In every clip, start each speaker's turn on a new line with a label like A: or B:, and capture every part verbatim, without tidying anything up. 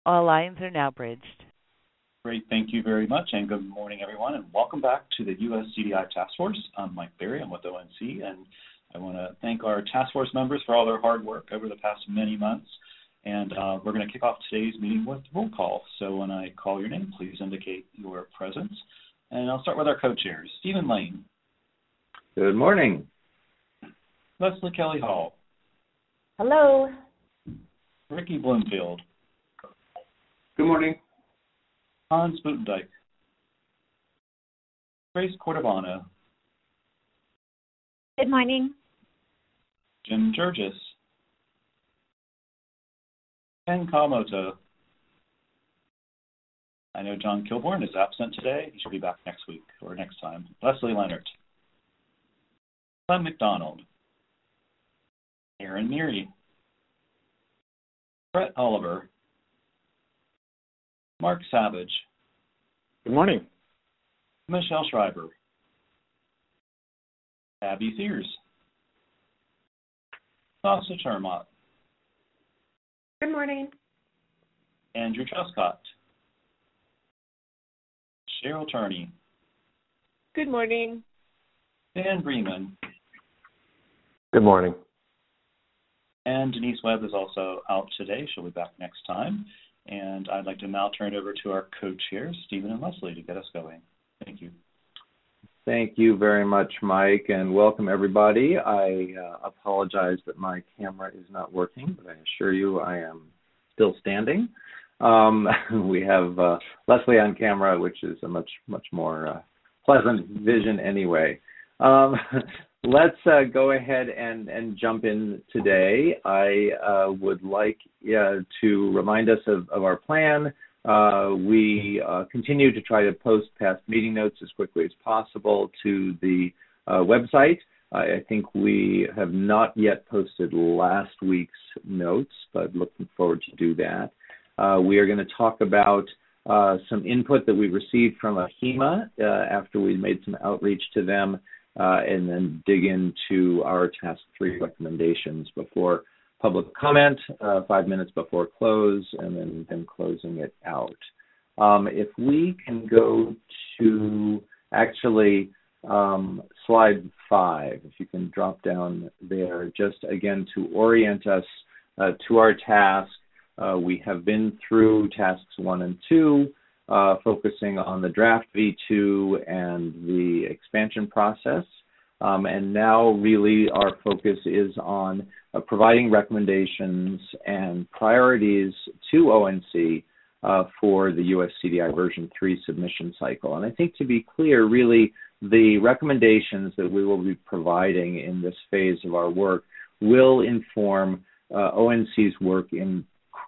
A: All lines are now bridged.
B: Great. Thank you very much, and good morning, everyone, and welcome back to the U S C D I Task Force. I'm Mike Berry. I'm with O N C, and I want to thank our task force members for all their hard work over the past many months. And uh, we're going to kick off today's meeting with roll call. So when I call your name, please indicate your presence. And I'll start with our co-chairs. Stephen Lane.
C: Good morning.
B: Leslie Kelly Hall.
D: Hello.
B: Ricky Bloomfield.
E: Good morning.
B: Hans Buttendijk. Grace Cordovano.
D: Good morning.
B: Jim Jurgis. Ken Kawamoto. I know John Kilborn is absent today. He should be back next week or next time. Leslie Leonard. Glenn McDonald. Aaron Neary. Brett Oliver. Mark Savage.
F: Good morning.
B: Michelle Schreiber. Abby Sears. Sasha Termott.
G: Good morning.
B: Andrew Truscott. Cheryl Turney.
G: Good morning.
B: Dan Bremen.
F: Good morning.
B: And Denise Webb is also out today. She'll be back next time. And I'd like to now turn it over to our co-chairs, Stephen and Leslie, to get us going. Thank you.
C: Thank you very much, Mike, and welcome everybody. I uh, apologize that my camera is not working, but I assure you I am still standing. Um, we have uh, Leslie on camera, which is a much, much more uh, pleasant vision anyway. Um, let's uh, go ahead and, and jump in today. I uh, would like uh, to remind us of, of our plan. Uh, we uh, continue to try to post past meeting notes as quickly as possible to the uh, website. I think we have not yet posted last week's notes, but looking forward to do that. Uh, we are going to talk about uh, some input that we received from AHIMA uh, after we made some outreach to them, uh, and then dig into our task three recommendations before public comment, uh, five minutes before close, and then, then closing it out. Um, if we can go to actually um, slide five, if you can drop down there, just again to orient us uh, to our task. Uh, we have been through tasks one and two, uh, focusing on the draft V two and the expansion process. Um, and now really our focus is on uh, providing recommendations and priorities to O N C uh, for the U S C D I version three submission cycle. And I think to be clear, really the recommendations that we will be providing in this phase of our work will inform uh, O N C's work in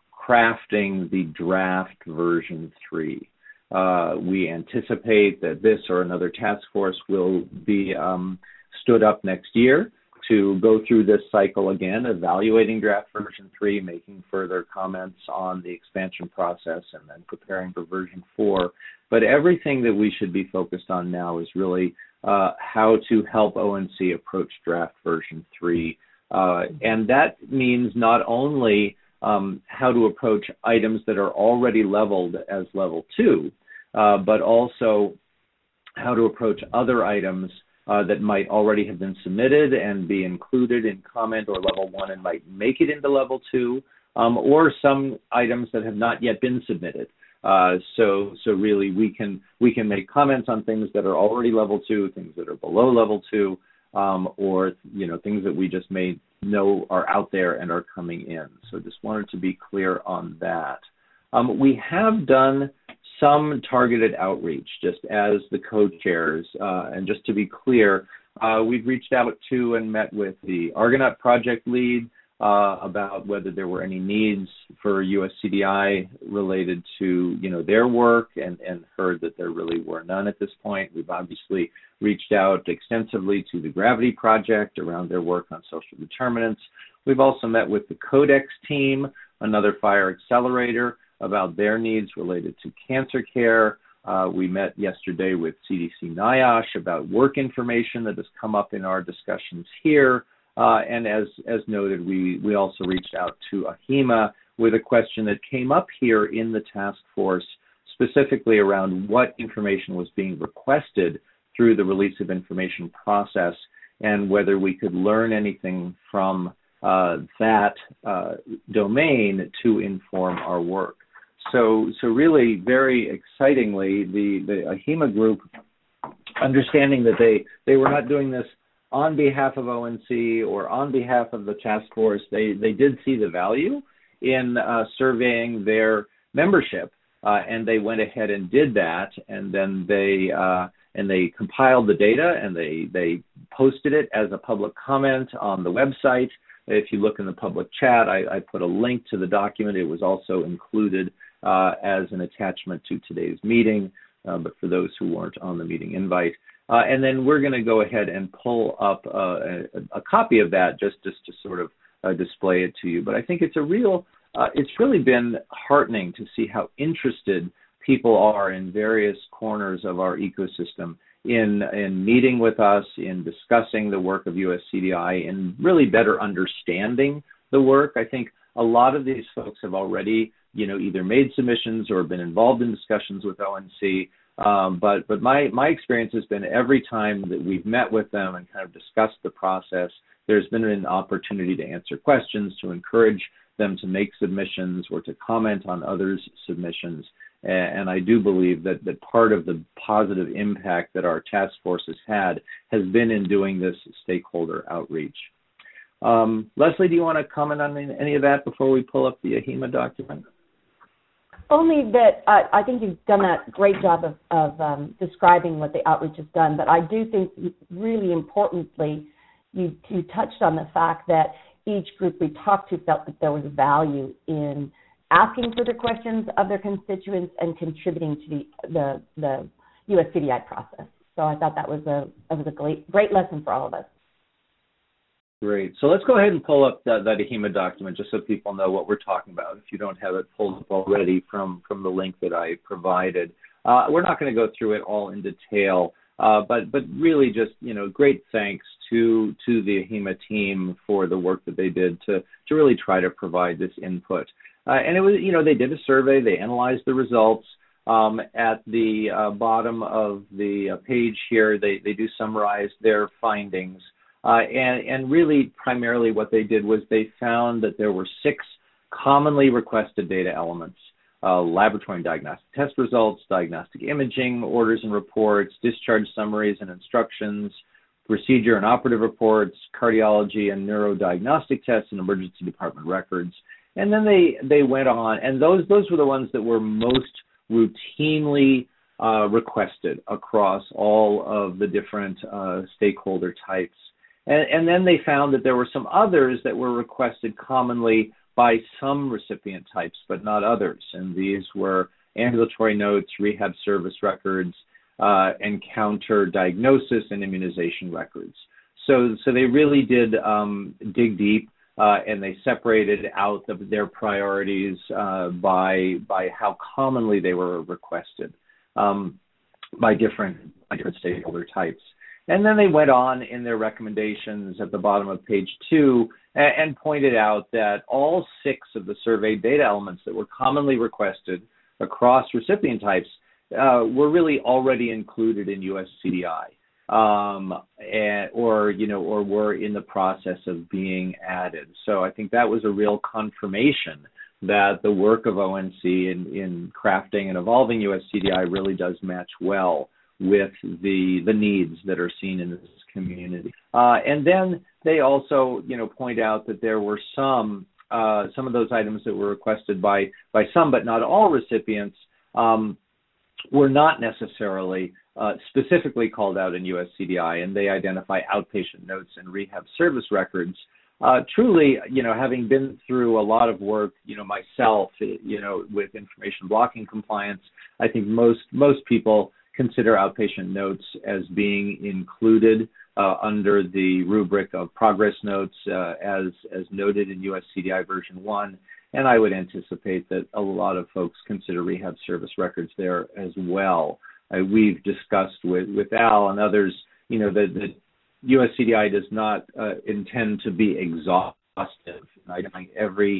C: crafting the draft version three. Uh, we anticipate that this or another task force will be um, stood up next year to go through this cycle again, evaluating draft version three, making further comments on the expansion process, and then preparing for version four. But everything that we should be focused on now is really uh, how to help O N C approach draft version three. Uh, and that means not only um, how to approach items that are already leveled as level two, uh, but also how to approach other items Uh, that might already have been submitted and be included in comment or level one and might make it into level two, um, or some items that have not yet been submitted. Uh, so, so really, we can we can make comments on things that are already level two, things that are below level two, um, or you know things that we just may know are out there and are coming in. So, just wanted to be clear on that. Um, we have done some targeted outreach, just as the co-chairs. Uh, and just to be clear, uh, we've reached out to and met with the Argonaut project lead uh, about whether there were any needs for U S C D I related to, you know, their work, and, and heard that there really were none at this point. We've obviously reached out extensively to the Gravity Project around their work on social determinants. We've also met with the Codex team, another fire accelerator, about their needs related to cancer care. Uh, we met yesterday with C D C NIOSH about work information that has come up in our discussions here. Uh, and as, as noted, we, we also reached out to AHIMA with a question that came up here in the task force, specifically around what information was being requested through the release of information process and whether we could learn anything from uh, that uh, domain to inform our work. So, so really very excitingly, the, the AHIMA group, understanding that they, they were not doing this on behalf of O N C or on behalf of the task force, they, they did see the value in uh, surveying their membership, uh, and they went ahead and did that, and then they uh, and they compiled the data and they, they posted it as a public comment on the website. If you look in the public chat, I, I put a link to the document. It was also included uh, as an attachment to today's meeting, uh, but for those who weren't on the meeting invite. Uh, and then we're going to go ahead and pull up uh, a, a copy of that just, just to sort of uh, display it to you. But I think it's a real, uh, it's really been heartening to see how interested people are in various corners of our ecosystem in, in meeting with us, in discussing the work of U S C D I, and really better understanding the work. I think a lot of these folks have already, you know, either made submissions or been involved in discussions with O N C. Um, but but my, my experience has been every time that we've met with them and kind of discussed the process, there's been an opportunity to answer questions, to encourage them to make submissions or to comment on others' submissions. And I do believe that, that part of the positive impact that our task force has had has been in doing this stakeholder outreach. Um, Leslie, do you want to comment on any of that before we pull up the AHIMA document?
D: Only that uh, I think you've done a great job of, of um, describing what the outreach has done, but I do think really importantly, you, you touched on the fact that each group we talked to felt that there was value in asking further questions of their constituents and contributing to the, the, the U S C D I process. So I thought that was a, that was a great, great lesson for all of us.
C: Great. So let's go ahead and pull up that, that AHIMA document just so people know what we're talking about, if you don't have it pulled up already from, from the link that I provided. Uh, we're not going to go through it all in detail, uh, but but really just, you know, great thanks to to the AHIMA team for the work that they did to, to really try to provide this input. Uh, and it was, you know, they did a survey, they analyzed the results. Um, at the uh, bottom of the uh, page here, they, they do summarize their findings. Uh, and, and really, primarily what they did was they found that there were six commonly requested data elements: uh, laboratory and diagnostic test results, diagnostic imaging, orders and reports, discharge summaries and instructions, procedure and operative reports, cardiology and neurodiagnostic tests, and emergency department records. And then they, they went on, and those, those were the ones that were most routinely uh, requested across all of the different uh, stakeholder types. And, and then they found that there were some others that were requested commonly by some recipient types, but not others. And these were ambulatory notes, rehab service records, uh, encounter diagnosis, and immunization records. So, so they really did um, dig deep, uh, and they separated out the, their priorities uh, by by how commonly they were requested um, by different by different stakeholder types. And then they went on in their recommendations at the bottom of page two and, and pointed out that all six of the surveyed data elements that were commonly requested across recipient types uh, were really already included in U S C D I, um, and, or you know, or were in the process of being added. So I think that was a real confirmation that the work of O N C in, in crafting and evolving U S C D I really does match well with the the needs that are seen in this community. Uh, and then they also, you know, point out that there were some uh, some of those items that were requested by by some, but not all recipients, um, were not necessarily uh, specifically called out in U S C D I, and they identify outpatient notes and rehab service records. Uh, truly, you know, having been through a lot of work, you know, myself, you know, with information blocking compliance, I think most most people consider outpatient notes as being included uh, under the rubric of progress notes uh, as, as noted in U S C D I version one. And I would anticipate that a lot of folks consider rehab service records there as well. Uh, we've discussed with, with Al and others, you know, that, that U S C D I does not uh, intend to be exhaustive. I think every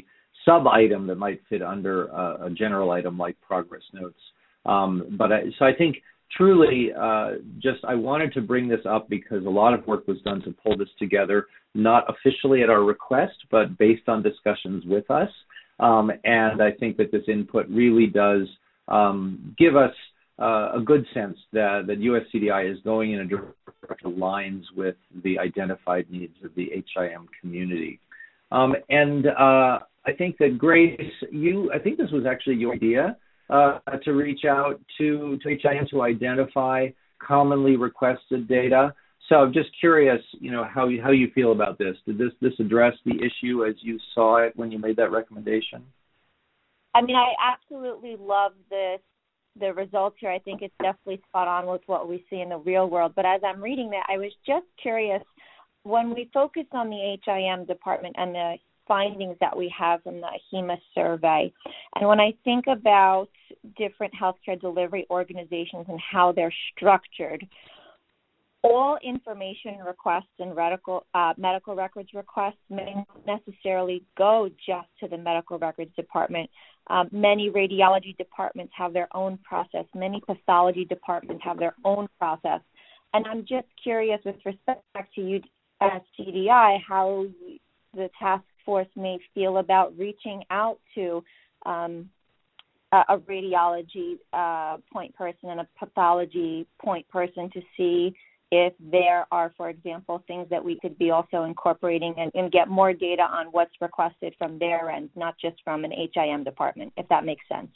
C: sub-item that might fit under a, a general item like progress notes. Um, but I, so I think truly uh, just I wanted to bring this up because a lot of work was done to pull this together, not officially at our request, but based on discussions with us. Um, and I think that this input really does um, give us uh, a good sense that, that U S C D I is going in a direction that aligns with the identified needs of the H I M community. Um, and uh, I think that Grace, you, I think this was actually your idea uh, to reach out to, to H I M to identify commonly requested data. So I'm just curious, you know, how you, how you feel about this. Did this this address the issue as you saw it when you made that recommendation?
H: I mean, I absolutely love this, the results here. I think it's definitely spot on with what we see in the real world. But as I'm reading that, I was just curious, when we focus on the H I M department and the findings that we have from the HEMA survey, and when I think about different healthcare delivery organizations and how they're structured, all information requests and medical, uh, medical records requests may not necessarily go just to the medical records department. Um, many radiology departments have their own process. Many pathology departments have their own process. And I'm just curious with respect to U S C D I, how the task force may feel about reaching out to um, a, a radiology uh, point person and a pathology point person to see if there are, for example, things that we could be also incorporating and, and get more data on what's requested from their end, not just from an H I M department, if that makes sense.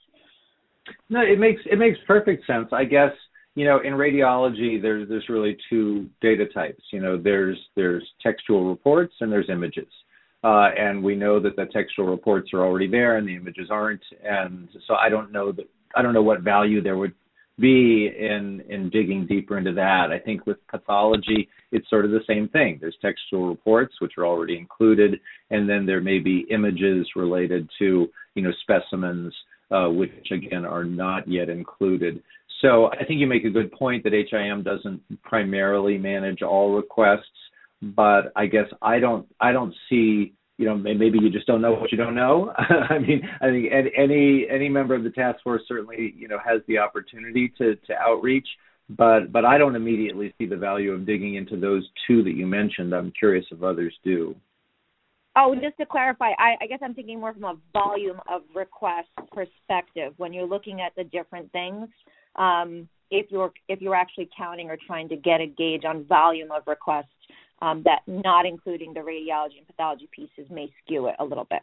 C: No, it makes it makes perfect sense. I guess, you know, in radiology, there's there's really two data types. You know, there's there's textual reports and there's images. Uh, and we know that the textual reports are already there and the images aren't. And so I don't know that I don't know what value there would be in in digging deeper into that. I think with pathology, it's sort of the same thing. There's textual reports, which are already included, and then there may be images related to, you know, specimens, uh, which again are not yet included. So I think you make a good point that H I M doesn't primarily manage all requests, but I guess I don't I don't see, you know, maybe you just don't know what you don't know. I mean, I think any any member of the task force certainly, you know, has the opportunity to, to outreach, but but I don't immediately see the value of digging into those two that you mentioned. I'm curious if others do.
H: Oh, just to clarify, I, I guess I'm thinking more from a volume of requests perspective. When you're looking at the different things, um, if you're if you're actually counting or trying to get a gauge on volume of requests, Um, that not including the radiology and pathology pieces may skew it a little bit.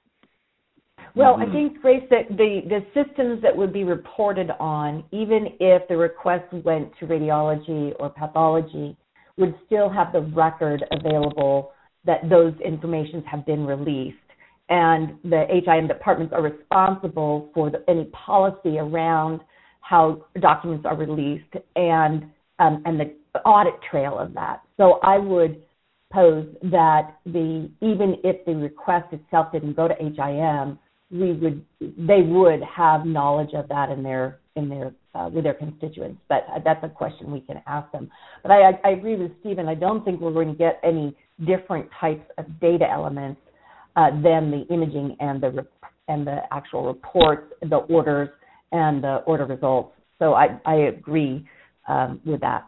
D: Well,
C: mm-hmm.
D: I think, Grace, that the, the systems that would be reported on, even if the request went to radiology or pathology, would still have the record available that those informations have been released. And the H I M departments are responsible for the, any policy around how documents are released and um, and the audit trail of that. So I would pose that the even if the request itself didn't go to H I M, we would they would have knowledge of that in their in their uh, with their constituents. But that's a question we can ask them. But I, I agree with Stephen. I don't think we're going to get any different types of data elements uh, than the imaging and the and the actual reports, the orders, and the order results. So I I agree um, with that.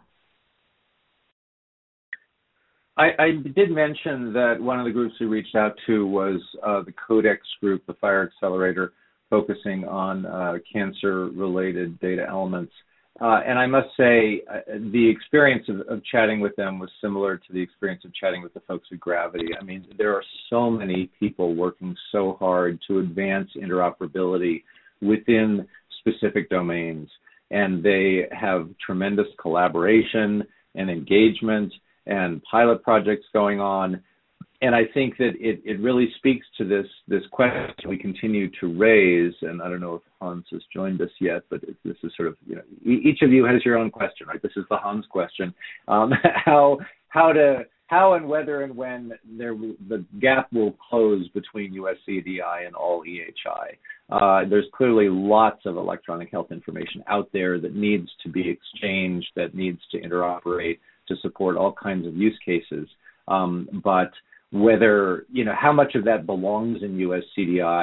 C: I, I did mention that one of the groups we reached out to was uh, the Codex group, the FIRE Accelerator, focusing on uh, cancer-related data elements. Uh, and I must say, uh, the experience of, of chatting with them was similar to the experience of chatting with the folks at Gravity. I mean, there are so many people working so hard to advance interoperability within specific domains, and they have tremendous collaboration and engagement and pilot projects going on. And I think that it, it really speaks to this this question we continue to raise, and I don't know if Hans has joined us yet, but this is sort of, you know, each of you has your own question, right? This is the Hans question. Um, how how to how and whether and when there the gap will close between U S C D I and all E H I. Uh, there's clearly lots of electronic health information out there that needs to be exchanged, that needs to interoperate to support all kinds of use cases. Um, but whether, you know, how much of that belongs in U S C D I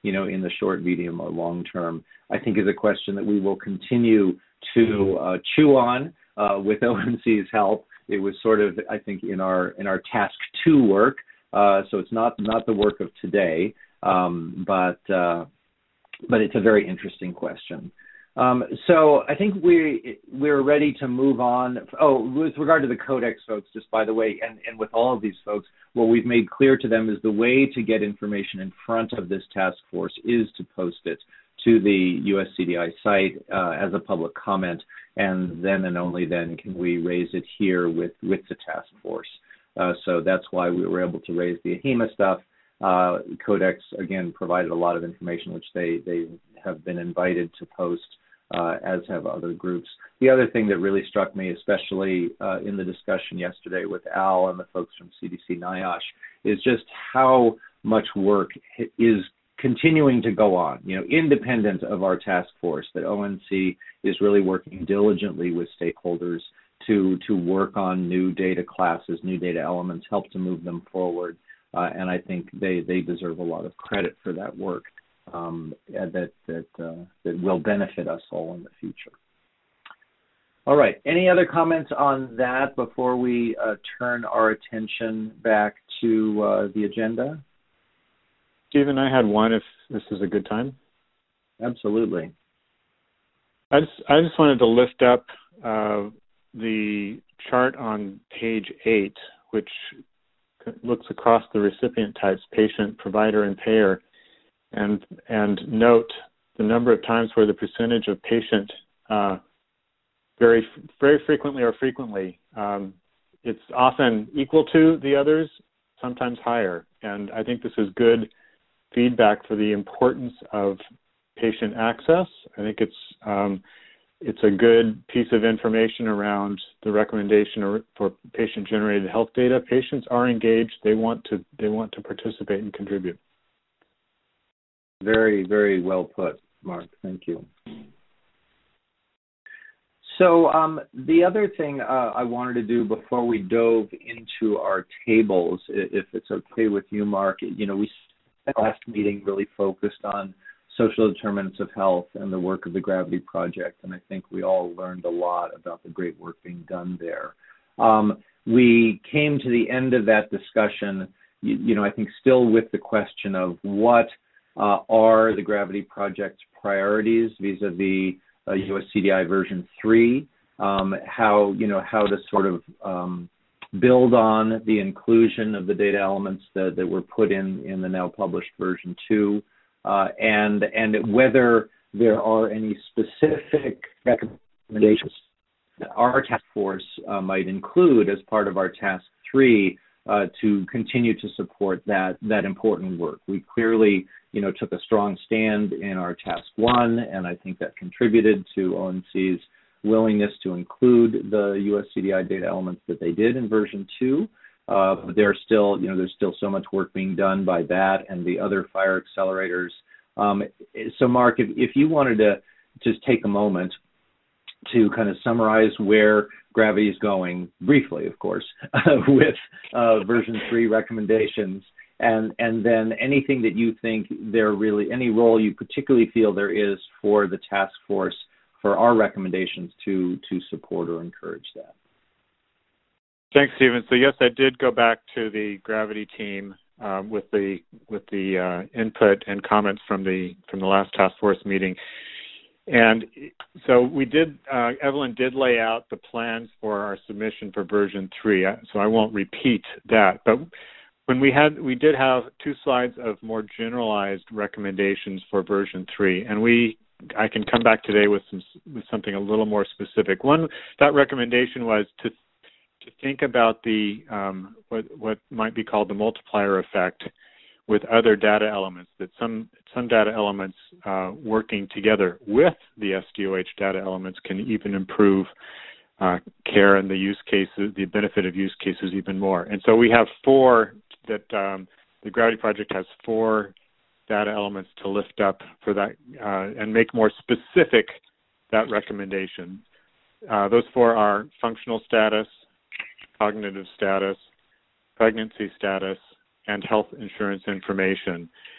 C: you know, in the short, medium, or long term, I think is a question that we will continue to uh, chew on uh, with O N C's help. It was sort of, I think, in our in our task two work, uh, so it's not not the work of today, um, but uh, but it's a very interesting question. Um, so I think we we're ready to move on. Oh, with regard to the Codex folks, just by the way, and, and with all of these folks, what we've made clear to them is the way to get information in front of this task force is to post it to the U S C D I site uh, as a public comment, and then and only then can we raise it here with, with the task force. Uh, so that's why we were able to raise the AHIMA stuff. Uh, Codex, again, provided a lot of information, which they, they have been invited to post, uh, as have other groups. The other thing that really struck me, especially uh, in the discussion yesterday with Al and the folks from C D C NIOSH, is just how much work is continuing to go on, you know, independent of our task force, that O N C is really working diligently with stakeholders to, to work on new data classes, new data elements, help to move them forward. Uh, and I think they, they deserve a lot of credit for that work um, that that uh, that will benefit us all in the future. All right. Any other comments on that before we uh, turn our attention back to uh, the agenda?
F: Stephen, I had one if this is a good time.
C: Absolutely.
F: I just, I just wanted to lift up uh, the chart on page eight, which looks across the recipient types, patient, provider, and payer, and and note the number of times where the percentage of patient uh, very very frequently or frequently, um, it's often equal to the others, sometimes higher. And I think this is good feedback for the importance of patient access. I think it's um, it's a good piece of information around the recommendation for patient-generated health data. Patients are engaged; they want to they want to participate and contribute.
C: Very, very well put, Mark. Thank you. So um, the other thing uh, I wanted to do before we dove into our tables, if it's okay with you, Mark, you know, we spent the last meeting really focused on social determinants of health and the work of the Gravity Project, and I think we all learned a lot about the great work being done there. Um, we came to the end of that discussion, you, you know, I think still with the question of what uh, are the Gravity Project's priorities vis-a-vis uh, U S C D I version three, um, how, you know, how to sort of um, build on the inclusion of the data elements that, that were put in in the now published version two, uh, and and whether there are any specific recommendations that our task force uh, might include as part of our task three uh, to continue to support that that important work. We clearly, you know, took a strong stand in our task one, and I think that contributed to O N C's willingness to include the U S C D I data elements that they did in version two. Uh, but there's still, you know, there's still so much work being done by that and the other FHIR accelerators. Um, so, Mark, if, if you wanted to just take a moment to kind of summarize where Gravity is going, briefly, of course, with uh, version three recommendations, and and then anything that you think there really, any role you particularly feel there is for the task force for our recommendations to to support or encourage that.
F: Thanks, Stephen. So yes, I did go back to the Gravity team um, with the with the uh, input and comments from the from the last task force meeting, and so we did. Uh, Evelyn did lay out the plans for our submission for version three. So I won't repeat that, but when we had we did have two slides of more generalized recommendations for version three, and we. I can come back today with some with something a little more specific. One, that recommendation was to to think about the um, what what might be called the multiplier effect with other data elements. That some some data elements uh, working together with the S D O H data elements can even improve uh, care and the use cases, the benefit of use cases even more. And so we have four that um, the Gravity Project has four data elements to lift up for that uh, and make more specific that recommendation. Uh, those four are functional status, cognitive status, pregnancy status, and health insurance information.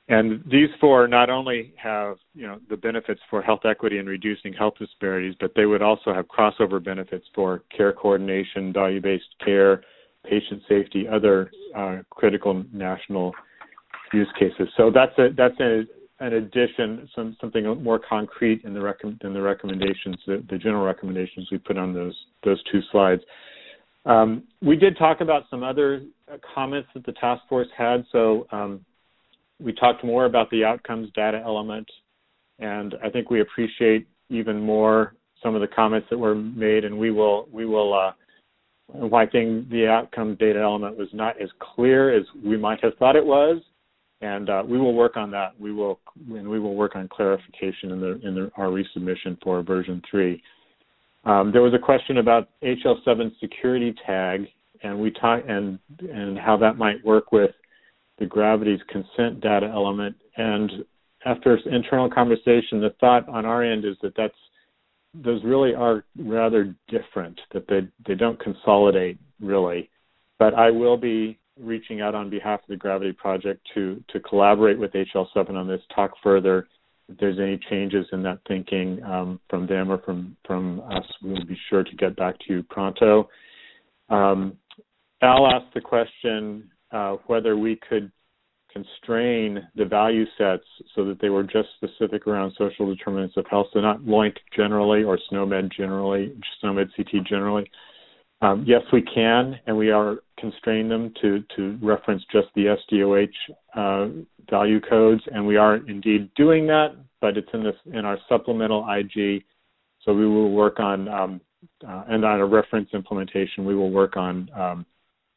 F: And these four not only have, you know, the benefits for health equity and reducing health disparities, but they would also have crossover benefits for care coordination, value-based care, patient safety, other uh, critical national use cases. So that's a, that's a, an addition, some, something more concrete in the rec- in the recommendations, the, the general recommendations we put on those those two slides. Um, we did talk about some other comments that the task force had. So um, we talked more about the outcomes data element, and I think we appreciate even more some of the comments that were made, and we will we will. Uh, I think the outcomes data element was not as clear as we might have thought it was, and uh, we will work on that. We will and we will work on clarification in the in the, our resubmission for version three. Um, there was a question about H L seven security tag, and we talk and and how that might work with the Gravity's consent data element. And after internal conversation, the thought on our end is that that's those really are rather different, that they, they don't consolidate really. But I will be reaching out on behalf of the Gravity Project to, to collaborate with H L seven on this, talk further. If there's any changes in that thinking um, from them or from, from us, we'll be sure to get back to you pronto. Um, Al asked the question uh, whether we could constrain the value sets so that they were just specific around social determinants of health, so not LOINC generally or SNOMED generally, SNOMED C T generally. Um, yes, we can, and we are constraining them to, to reference just the S D O H uh, value codes, and we are indeed doing that, but it's in this in our supplemental I G, so we will work on, um, uh, and on a reference implementation, we will work on um,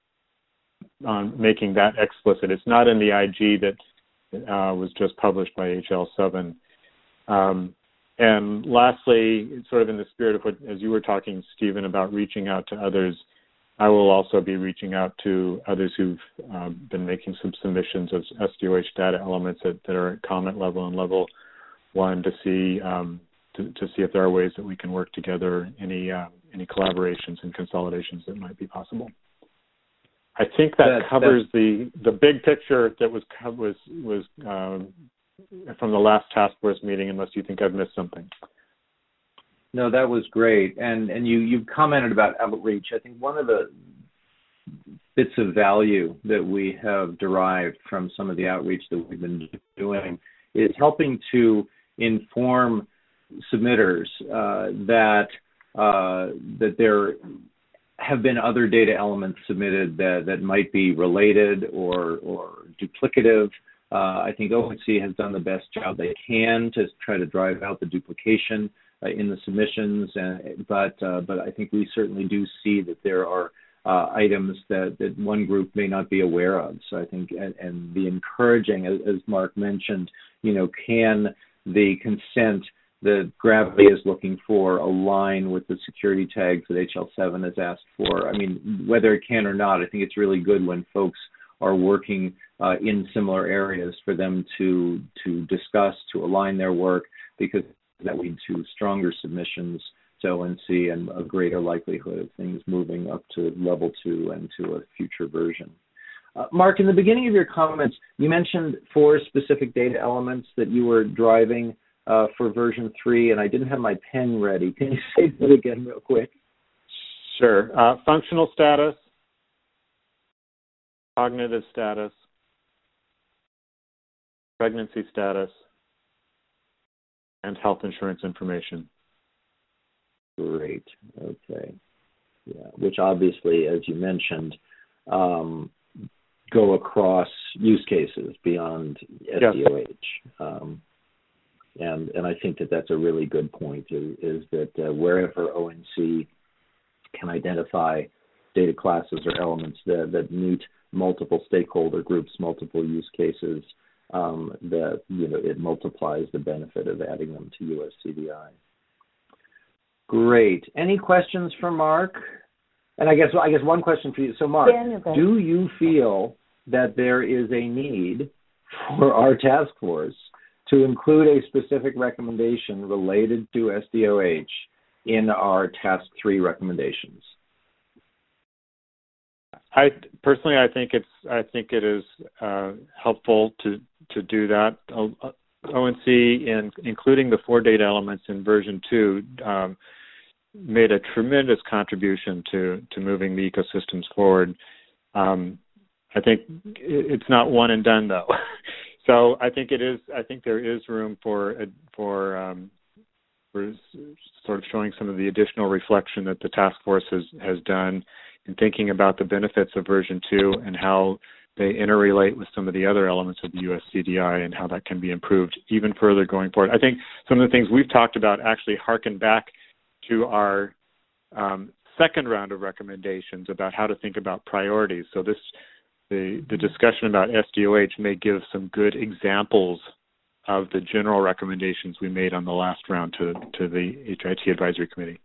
F: on making that explicit. It's not in the I G that uh, was just published by H L seven. Um, and lastly, sort of in the spirit of what, as you were talking, Stephen, about reaching out to others, I will also be reaching out to others who've uh, been making some submissions of S D O H data elements that, that are at comment level and level one to see um, to, to see if there are ways that we can work together, any uh, any collaborations and consolidations that might be possible. I think that, that covers the, the big picture that was was was um, from the last task force meeting. Unless you think I've missed something.
C: No, that was great, and and you you commented about outreach. I think one of the bits of value that we have derived from some of the outreach that we've been doing is helping to inform submitters uh, that uh, that there have been other data elements submitted that, that might be related or, or duplicative. Uh, I think O N C has done the best job they can to try to drive out the duplication uh, in the submissions, and, but uh, but I think we certainly do see that there are uh, items that, that one group may not be aware of. So I think, and, and the encouraging, as, as Mark mentioned, you know, can the consent that Gravity is looking for align with the security tags that H L seven has asked for? I mean, whether it can or not, I think it's really good when folks are working uh, in similar areas for them to to discuss, to align their work, because that leads to stronger submissions to O N C and a greater likelihood of things moving up to level two and to a future version. Uh, Mark, in the beginning of your comments, you mentioned four specific data elements that you were driving Uh, for version three, and I didn't have my pen ready. Can you say that again real quick?
F: Sure. Uh, functional status, cognitive status, pregnancy status, and health insurance information.
C: Great. Okay. Yeah, which obviously, as you mentioned, um, go across use cases beyond S D O H. Yes. Um, And and I think that that's a really good point, is, is that uh, wherever O N C can identify data classes or elements that, that meet multiple stakeholder groups, multiple use cases, um, that, you know, it multiplies the benefit of adding them to U S C D I. Great. Any questions for Mark? And I guess I guess one question for you. So Mark,
D: Daniel,
C: do you feel that there is a need for our task force to include a specific recommendation related to S D O H in our task three recommendations?
F: I personally, I think it's, I think it is uh, helpful to to do that. O N C, in, including the four data elements in version two, um, made a tremendous contribution to, to moving the ecosystems forward. Um, I think it's not one and done, though. So I think it is. I think there is room for for um, for sort of showing some of the additional reflection that the task force has has done in thinking about the benefits of version two and how they interrelate with some of the other elements of the U S C D I and how that can be improved even further going forward. I think some of the things we've talked about actually harken back to our um, second round of recommendations about how to think about priorities. So this. The, the discussion about S D O H may give some good examples of the general recommendations we made on the last round to, to the H I T Advisory Committee.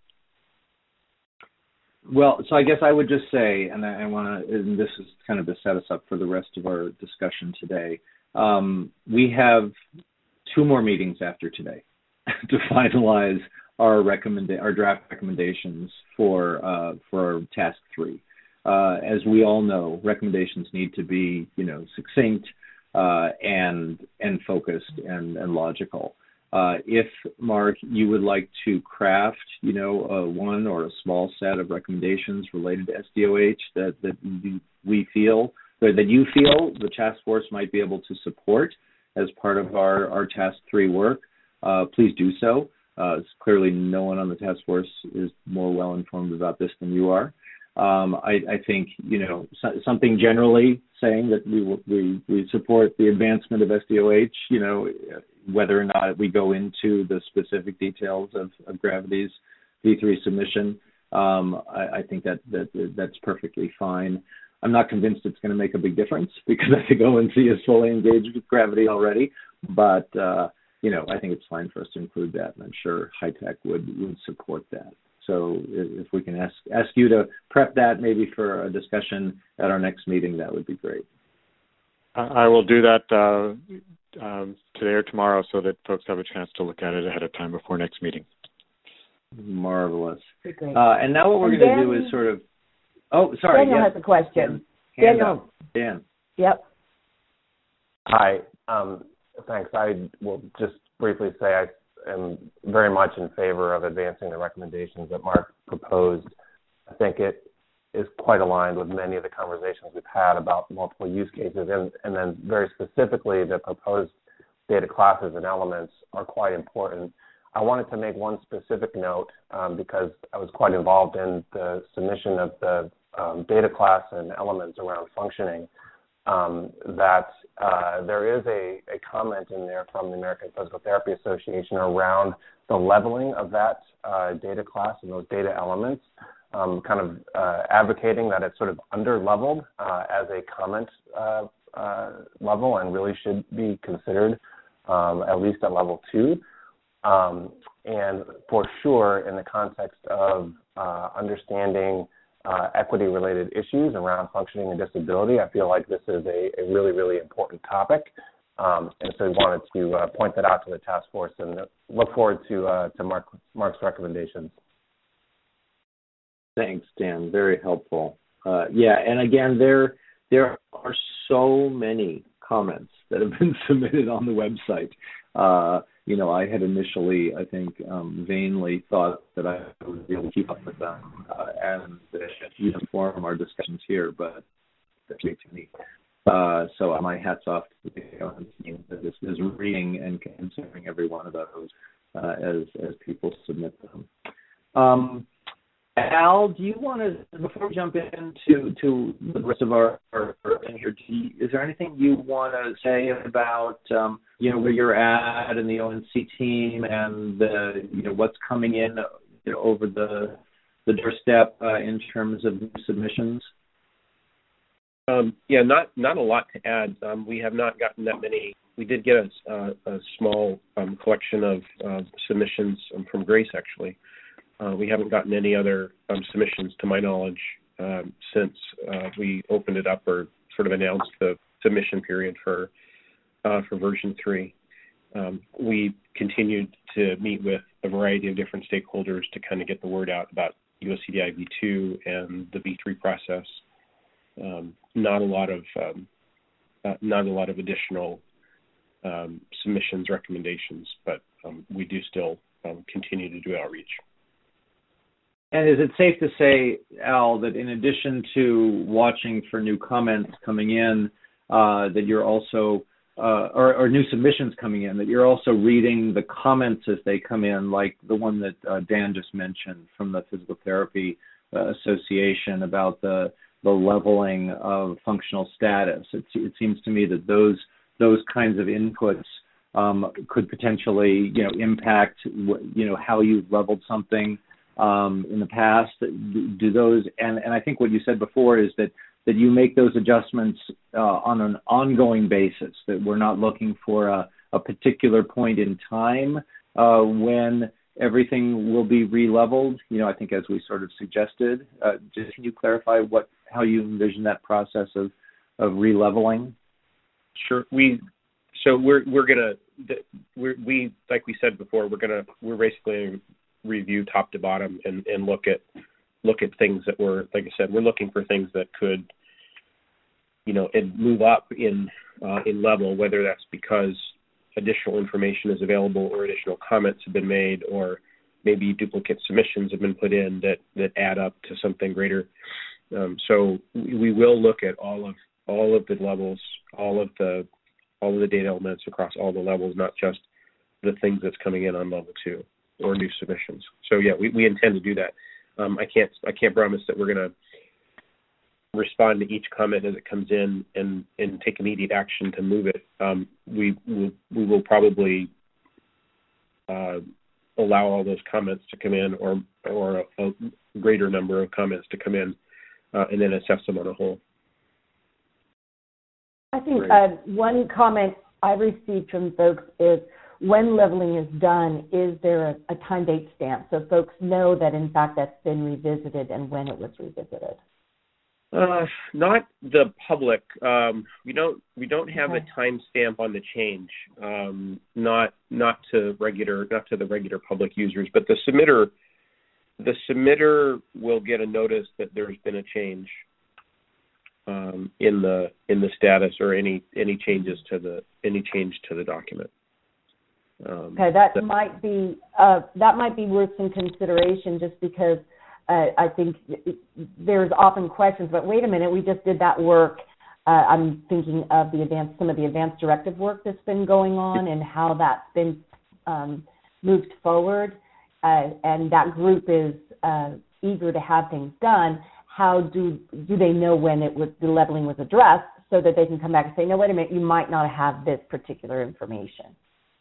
C: Well, so I guess I would just say, and I, I want to, and this is kind of to set us up for the rest of our discussion today, um, we have two more meetings after today to finalize our recommend our draft recommendations for uh, for task three. Uh, as we all know, recommendations need to be, you know, succinct uh, and and focused and, and logical. Uh, if, Mark, you would like to craft, you know, a one or a small set of recommendations related to S D O H that, that we feel, or that you feel the task force might be able to support as part of our, our task three work, uh, please do so. Uh, clearly no one on the task force is more well-informed about this than you are. Um, I, I think, you know, so, something generally saying that we, we we support the advancement of S D O H, you know, whether or not we go into the specific details of, of Gravity's V three submission, um, I, I think that, that that's perfectly fine. I'm not convinced it's going to make a big difference because I think O N C is fully engaged with Gravity already, but, uh, you know, I think it's fine for us to include that, and I'm sure HITECH would, would support that. So if we can ask ask you to prep that maybe for a discussion at our next meeting, that would be great.
F: I will do that uh, um, today or tomorrow so that folks have a chance to look at it ahead of time before next meeting.
C: Marvelous.
D: Great.
C: Uh, and now what we're going to do is sort of, oh, sorry.
D: Daniel
C: yes.
D: has a question.
C: Hand
D: Daniel.
C: up. Dan.
D: Yep.
E: Hi. Um, thanks. I will just briefly say I am very much in favor of advancing the recommendations that Mark proposed. I think it is quite aligned with many of the conversations we've had about multiple use cases, and, and then very specifically the proposed data classes and elements are quite important. I wanted to make one specific note um, because I was quite involved in the submission of the um, data class and elements around functioning, um, that uh, there is a, a comment in there from the American Physical Therapy Association around the leveling of that uh, data class and those data elements, um, kind of uh, advocating that it's sort of under-leveled uh, as a comment uh, uh, level and really should be considered um, at least at level two. Um, and for sure, in the context of uh, understanding uh, equity-related issues around functioning and disability, I feel like this is a, a really, really important topic. Um, and so we wanted to uh, point that out to the task force and look forward to uh, to Mark, Mark's recommendations.
C: Thanks, Dan. Very helpful. Uh, yeah, and again, there there are so many comments that have been submitted on the website. Uh, you know, I had initially, I think, um, vainly thought that I would be able to keep up with them uh, and that inform our discussions here, but that's way too neat. Uh, so my hat's off to the team that is, is reading and considering every one of those uh, as as people submit them. Um, Al, do you want to, before we jump into to the rest of our, our, our thing here, do you, is there anything you want to say about, um, you know, where you're at in the O N C team and the, you know, what's coming in, you know, over the the doorstep uh, in terms of submissions?
I: Um, yeah, not not a lot to add. Um, we have not gotten that many. We did get a, a, a small um, collection of uh, submissions um, from Grace, actually. Uh, we haven't gotten any other um, submissions, to my knowledge, um, since uh, we opened it up or sort of announced the submission period for uh, for version three. Um, we continued to meet with a variety of different stakeholders to kind of get the word out about U S C D I V two and the V three process. Um, not a lot of um, uh, not a lot of additional um, submissions recommendations, but um, we do still um, continue to do outreach.
C: And is it safe to say, Al, that in addition to watching for new comments coming in, uh, that you're also, uh, or, or new submissions coming in, that you're also reading the comments as they come in, like the one that uh, Dan just mentioned from the Physical Therapy uh, Association about the the leveling of functional status? It, it seems to me that those those kinds of inputs um, could potentially, you know, impact, you know, how you've leveled something um, in the past. Do those, and, and I think what you said before is that, that you make those adjustments uh, on an ongoing basis, that we're not looking for a, a particular point in time uh, when everything will be re-leveled, you know, I think as we sort of suggested. Uh, just can you clarify what how you envision that process of, of re-leveling?
I: Sure. We so we're we're gonna we're, we like we said before we're gonna we're basically review top to bottom and, and look at look at things that were, like I said, we're looking for things that could, you know, and move up in uh, in level, whether that's because additional information is available or additional comments have been made, or maybe duplicate submissions have been put in that, that add up to something greater. Um, so we, we will look at all of all of the levels, all of the all of the data elements across all the levels, not just the things that's coming in on level two or new submissions. So yeah, we, we intend to do that. Um, I can't I can't promise that we're going to respond to each comment as it comes in and, and take immediate action to move it. Um, we will we will probably uh, allow all those comments to come in, or or a, a greater number of comments to come in, uh, and then assess them on a whole.
D: I think uh, one comment I received from folks is, when leveling is done, is there a, a time date stamp so folks know that in fact that's been revisited and when it was revisited?
I: Uh, not the public. Um, we don't we don't have
D: okay.
I: a timestamp on the change. Um, not not to regular not to the regular public users, but the submitter the submitter will get a notice that there's been a change um, in the in the status or any any changes to the any change to the document. Um,
D: okay, that, that might be uh, that might be worth some consideration, just because. Uh, I think there's often questions, but wait a minute, we just did that work. Uh, I'm thinking of the advanced, some of the advanced directive work that's been going on and how that's been um, moved forward. Uh, and that group is uh, eager to have things done. How do do they know when it was the leveling was addressed, so that they can come back and say, no, wait a minute, you might not have this particular information?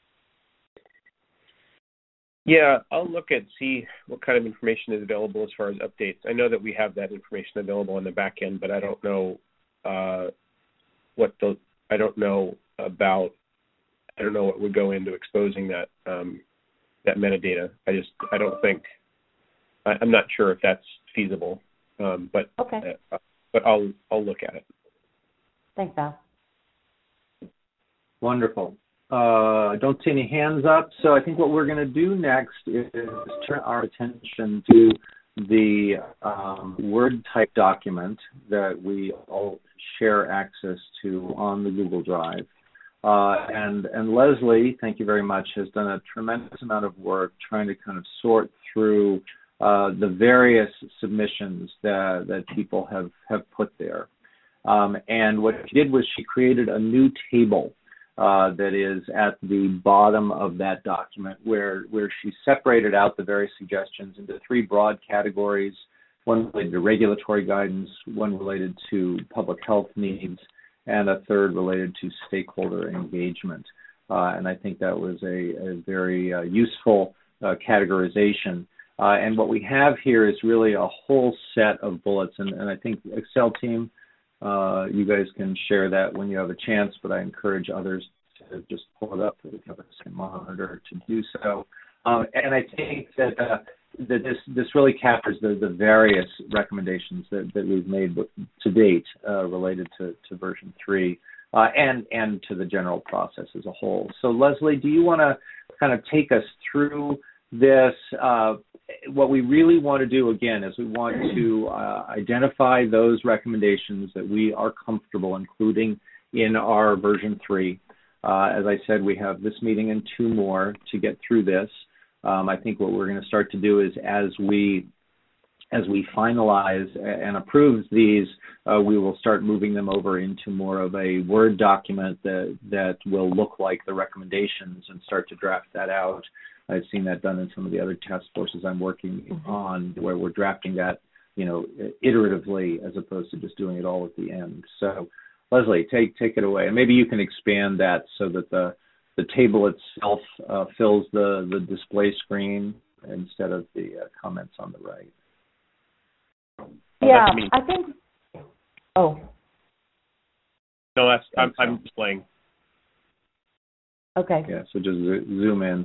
I: Yeah, I'll look at see what kind of information is available as far as updates. I know that we have that information available on the back end, but I don't know uh, what the I don't know about I don't know what would go into exposing that um, that metadata. I just I don't think I, I'm not sure if that's feasible. Um, but
D: okay.
I: uh, but I'll I'll look at it.
D: Thanks, Al.
C: Wonderful. Uh, I don't see any hands up, so I think what we're going to do next is turn our attention to the um, Word type document that we all share access to on the Google Drive. Uh, and, and Leslie, thank you very much, has done a tremendous amount of work trying to kind of sort through uh, the various submissions that, that people have, have put there. Um, and what she did was she created a new table Uh, that is at the bottom of that document, where where she separated out the various suggestions into three broad categories, one related to regulatory guidance, one related to public health needs, and a third related to stakeholder engagement. Uh, and I think that was a, a very uh, useful uh, categorization. Uh, and what we have here is really a whole set of bullets, and, and I think Excel team, Uh, you guys can share that when you have a chance, but I encourage others to just pull it up so we have a second monitor to do so. Um, and I think that uh, that this this really captures the, the various recommendations that, that we've made to date uh, related to, to version three uh, and and to the general process as a whole. So Leslie, do you want to kind of take us through this? Uh, what we really want to do, again, is we want to uh, identify those recommendations that we are comfortable including in our version three. Uh, as I said, we have this meeting and two more to get through this. Um, I think what we're going to start to do is as we as we finalize and approve these, uh, we will start moving them over into more of a Word document that, that will look like the recommendations and start to draft that out. I've seen that done in some of the other task forces I'm working mm-hmm. on, where we're drafting that, you know, iteratively as opposed to just doing it all at the end. So, Leslie, take take it away, and maybe you can expand that so that the the table itself uh, fills the the display screen instead of the uh, comments on the right.
D: Yeah, I think. Oh.
I: No, that's I'm I'm displaying.
D: Okay.
C: Yeah, so just zoom in.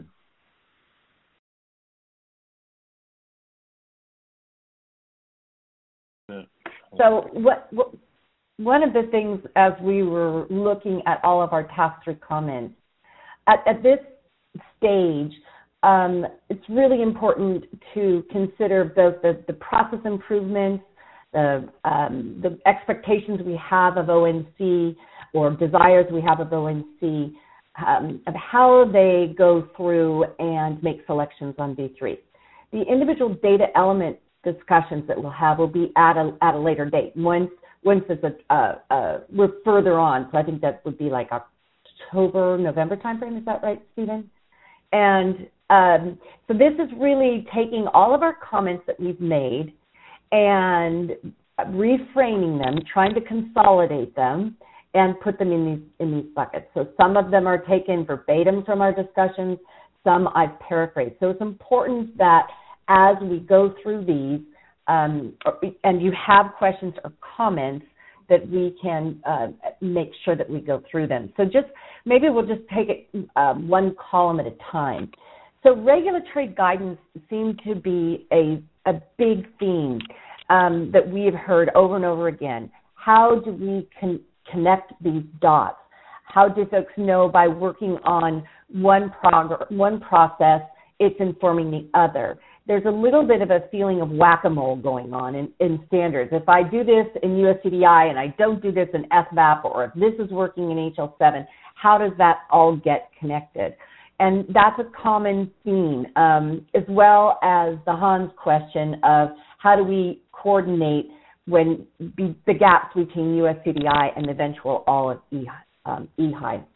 D: So what, what one of the things as we were looking at all of our task three comments, at, at this stage, um, it's really important to consider both the, the process improvements, the, um, the expectations we have of O N C or desires we have of O N C, um, of how they go through and make selections on V three. The individual data element discussions that we'll have will be at a at a later date. Once once it's a uh, uh, we're further on, so I think that would be like October, November timeframe. Is that right, Stephen? And um, so this is really taking all of our comments that we've made and reframing them, trying to consolidate them, and put them in these in these buckets. So some of them are taken verbatim from our discussions. Some I've paraphrased. So it's important that as we go through these, um, and you have questions or comments, that we can uh, make sure that we go through them. So just maybe we'll just take it uh, one column at a time. So regulatory guidance seemed to be a, a big theme um, that we have heard over and over again. How do we con- connect these dots? How do folks know by working on one prog- one process, it's informing the other? There's a little bit of a feeling of whack-a-mole going on in, in standards. If I do this in U S C D I and I don't do this in F V A P, or if this is working in H L seven, how does that all get connected? And that's a common theme, um, as well as the Hans question of how do we coordinate when be, the gaps between U S C D I and the eventual all of E, um, E H I.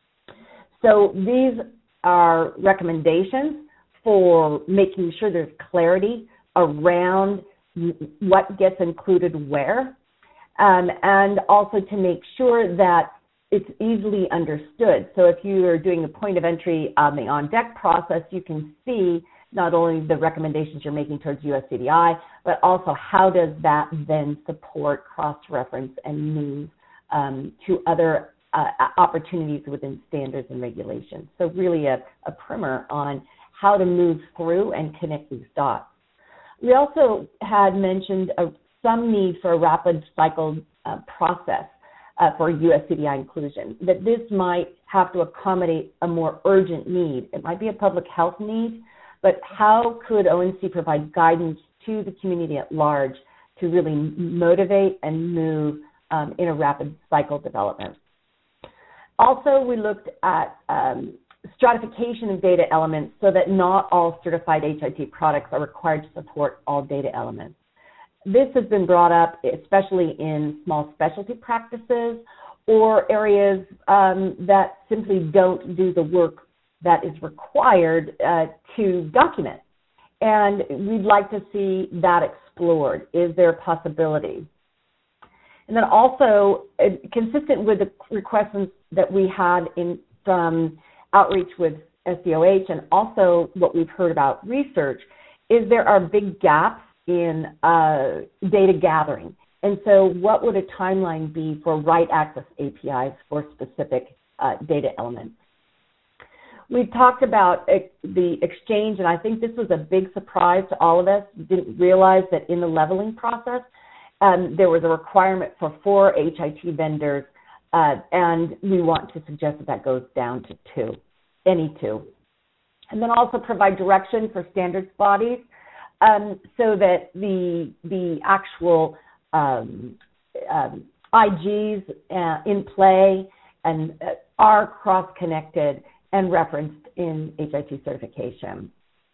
D: So these are recommendations for making sure there's clarity around what gets included where, um, and also to make sure that it's easily understood. So if you are doing a point of entry on the on-deck process, you can see not only the recommendations you're making towards U S C D I, but also how does that then support cross-reference and move um, to other uh, opportunities within standards and regulations. So really a, a primer on how to move through and connect these dots. We also had mentioned a, some need for a rapid cycle uh, process uh, for U S C D I inclusion, that this might have to accommodate a more urgent need. It might be a public health need, but how could O N C provide guidance to the community at large to really motivate and move um, in a rapid cycle development? Also, we looked at um, stratification of data elements so that not all certified H I T products are required to support all data elements. This has been brought up especially in small specialty practices or areas um, that simply don't do the work that is required uh, to document. And we'd like to see that explored. Is there a possibility? And then also, uh, consistent with the requests that we had in from outreach with S D O H and also what we've heard about research, is there are big gaps in uh, data gathering. And so what would a timeline be for right access A P Is for specific uh, data elements? We talked about ex- the exchange, and I think this was a big surprise to all of us. We didn't realize that in the leveling process, um, there was a requirement for four H I T vendors, uh, and we want to suggest that that goes down to two, any two. And then also provide direction for standards bodies um, so that the, the actual um, um, I Gs uh, in play and uh, are cross-connected and referenced in H I T certification.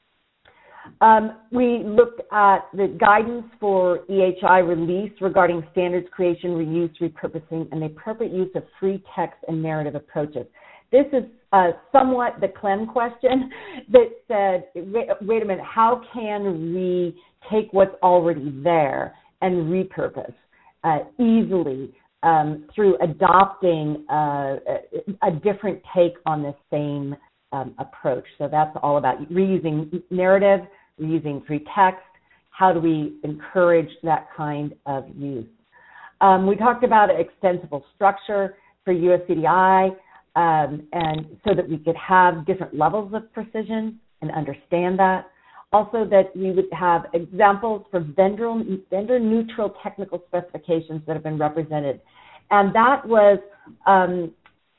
D: Um, we looked at the guidance for E H I release regarding standards creation, reuse, repurposing, and the appropriate use of free text and narrative approaches. This is uh, somewhat the Clem question that said, wait, wait a minute, how can we take what's already there and repurpose uh, easily um, through adopting uh, a, a different take on the same um, approach? So that's all about reusing narrative, reusing free text. How do we encourage that kind of use? Um, we talked about an extensible structure for U S C D I, um, and so that we could have different levels of precision and understand that. Also that we would have examples for vendor, vendor neutral technical specifications that have been represented. And that was um,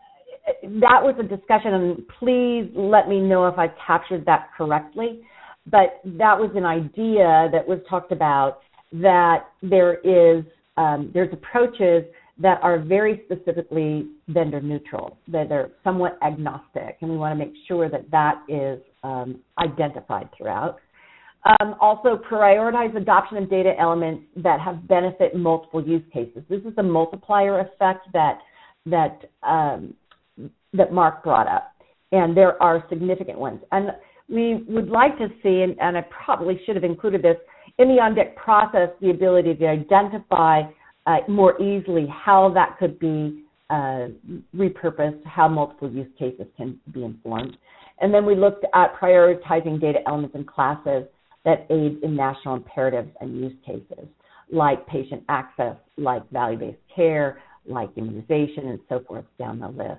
D: that was a discussion, and please let me know if I captured that correctly. But that was an idea that was talked about, that there is um, there's approaches that are very specifically vendor neutral, that are somewhat agnostic, and we want to make sure that that is um, identified throughout. Um, also, prioritize adoption of data elements that have benefit multiple use cases. This is the multiplier effect that that um, that Mark brought up, and there are significant ones. And we would like to see, and, and I probably should have included this, in the on-deck process, the ability to identify uh, more easily how that could be uh, repurposed, how multiple use cases can be informed. And then we looked at prioritizing data elements and classes that aid in national imperatives and use cases, like patient access, like value-based care, like immunization, and so forth down the list.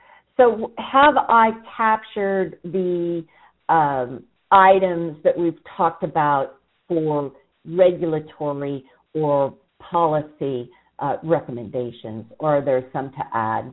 D: So have I captured the um, items that we've talked about for regulatory or policy uh, recommendations, or are there some to add?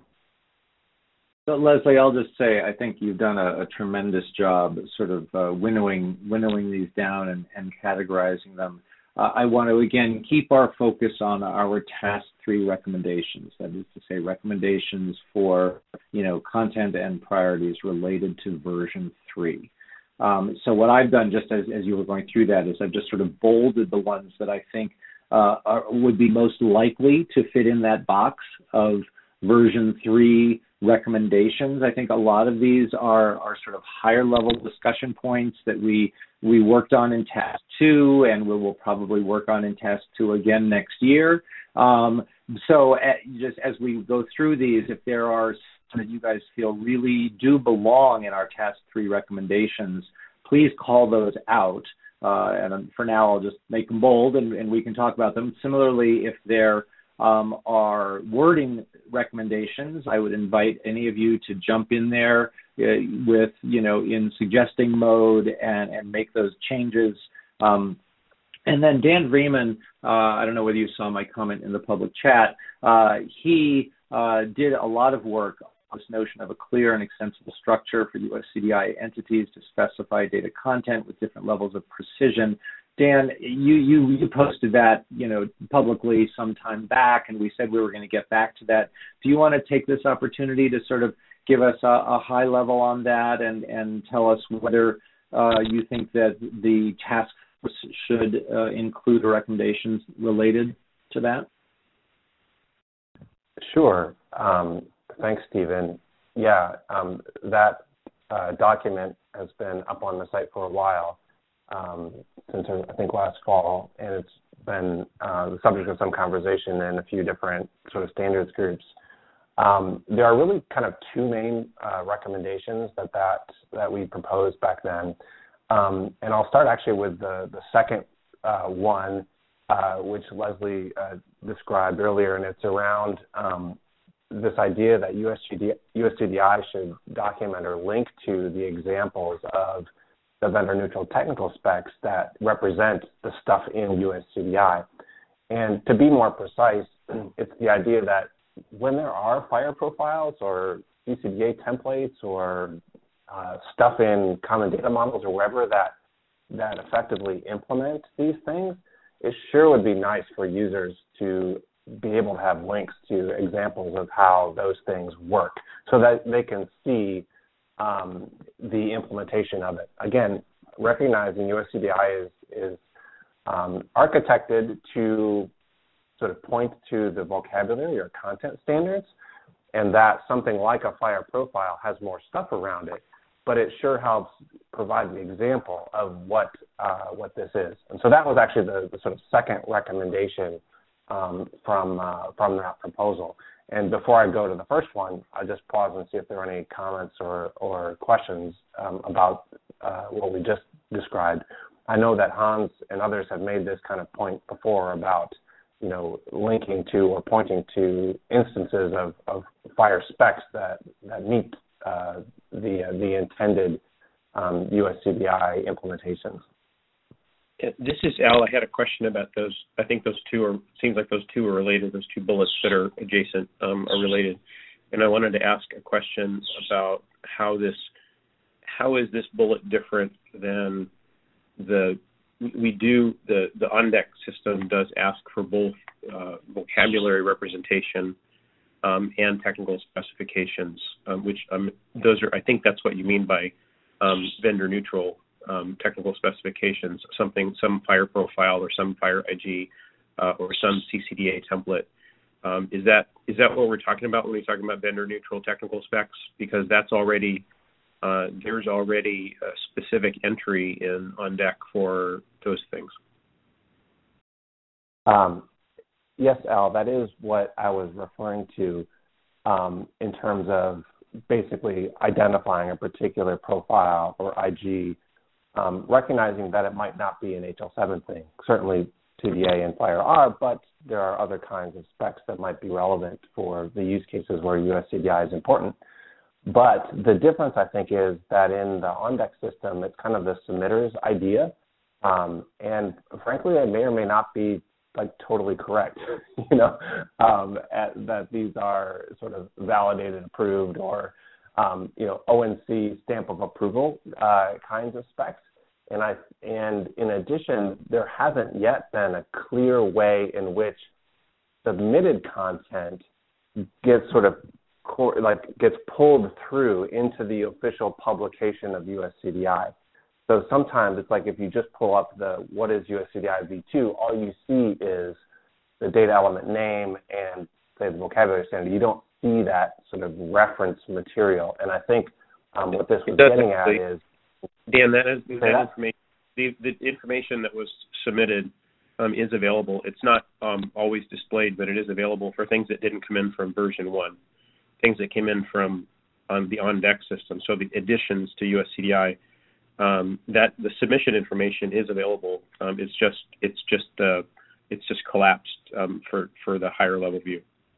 C: So Leslie, I'll just say I think you've done a, a tremendous job sort of uh, winnowing winnowing these down and, and categorizing them. Uh, I want to, again, keep our focus on our task three recommendations. That is to say, recommendations for, you know, content and priorities related to version three. Um, so what I've done, just as, as you were going through that, is I've just sort of bolded the ones that I think uh, are, would be most likely to fit in that box of version three recommendations. I think a lot of these are, are sort of higher level discussion points that we we worked on in task two, and we will probably work on in task two again next year. Um, so at, just as we go through these, if there are some that you guys feel really do belong in our task three recommendations, please call those out. Uh, and for now, I'll just make them bold, and, and we can talk about them. Similarly, if there um, are wording recommendations, I would invite any of you to jump in there uh, with, you know, in suggesting mode and, and make those changes. Um, and then Dan Vreeman, uh, I don't know whether you saw my comment in the public chat, uh, he uh, did a lot of work on this notion of a clear and extensible structure for U S C D I entities to specify data content with different levels of precision. Dan, you, you, you posted that, you know, publicly some time back, and we said we were going to get back to that. Do you want to take this opportunity to sort of give us a, a high level on that and, and tell us whether uh, you think that the task force should uh, include recommendations related to that?
E: Sure. Um, thanks, Stephen. Yeah, um, that uh, document has been up on the site for a while. Um, since I think last fall, and it's been uh, the subject of some conversation in a few different sort of standards groups. Um, there are really kind of two main uh, recommendations that, that that we proposed back then, um, and I'll start actually with the the second uh, one, uh, which Leslie uh, described earlier, and it's around um, this idea that U S C D I should document or link to the examples of the vendor-neutral technical specs that represent the stuff in U S C D I. And to be more precise, it's the idea that when there are FHIR profiles or E C D A templates or uh, stuff in common data models or wherever that, that effectively implement these things, it sure would be nice for users to be able to have links to examples of how those things work so that they can see um, the implementation of it. Again, recognizing U S C D I is, is um, architected to sort of point to the vocabulary or content standards, and that something like a FHIR profile has more stuff around it, but it sure helps provide the example of what uh, what this is. And so that was actually the, the sort of second recommendation um, from uh, from that proposal. And before I go to the first one, I'll just pause and see if there are any comments or, or questions um, about uh, what we just described. I know that Hans and others have made this kind of point before about, you know, linking to or pointing to instances of, of FHIR specs that, that meet uh, the uh, the intended um, U S C D I implementations.
I: This is Al. I had a question about those. I think those two are, seems like those two are related, those two bullets that are adjacent um, are related. And I wanted to ask a question about how this, how is this bullet different than the, we do, the, the ONDEC system does ask for both uh, vocabulary representation um, and technical specifications, um, which um, those are, I think that's what you mean by um, vendor neutral Um, technical specifications, something, some FHIR profile or some FHIR I G uh, or some C C D A template. Um, is that is that what we're talking about when we're talking about vendor neutral technical specs? Because that's already, uh, there's already a specific entry in ONDEC for those things.
E: Um, yes, Al, that is what I was referring to um, in terms of basically identifying a particular profile or I G. Um, recognizing that it might not be an H L seven thing. Certainly T D A and FHIR are, but there are other kinds of specs that might be relevant for the use cases where U S C D I is important. But the difference, I think, is that in the ONDEC system, it's kind of the submitter's idea. Um, and frankly, it may or may not be like totally correct, you know, um, at, that these are sort of validated, approved, or Um, you know, O N C stamp of approval uh, kinds of specs. And I, and in addition, there hasn't yet been a clear way in which submitted content gets sort of core, like gets pulled through into the official publication of U S C D I. So sometimes it's like if you just pull up the what is U S C D I v two, all you see is the data element name and say the vocabulary standard. You don't see that sort of reference material. And I think um, what this was getting at is...
I: Dan, that, is, that, that information, the, the information that was submitted um, is available. It's not um, always displayed, but it is available for things that didn't come in from version one, things that came in from um, the ONDEC system, so the additions to U S C D I. Um, that the submission information is available. Um, it's just it's just uh, it's just collapsed um, for for the higher level view.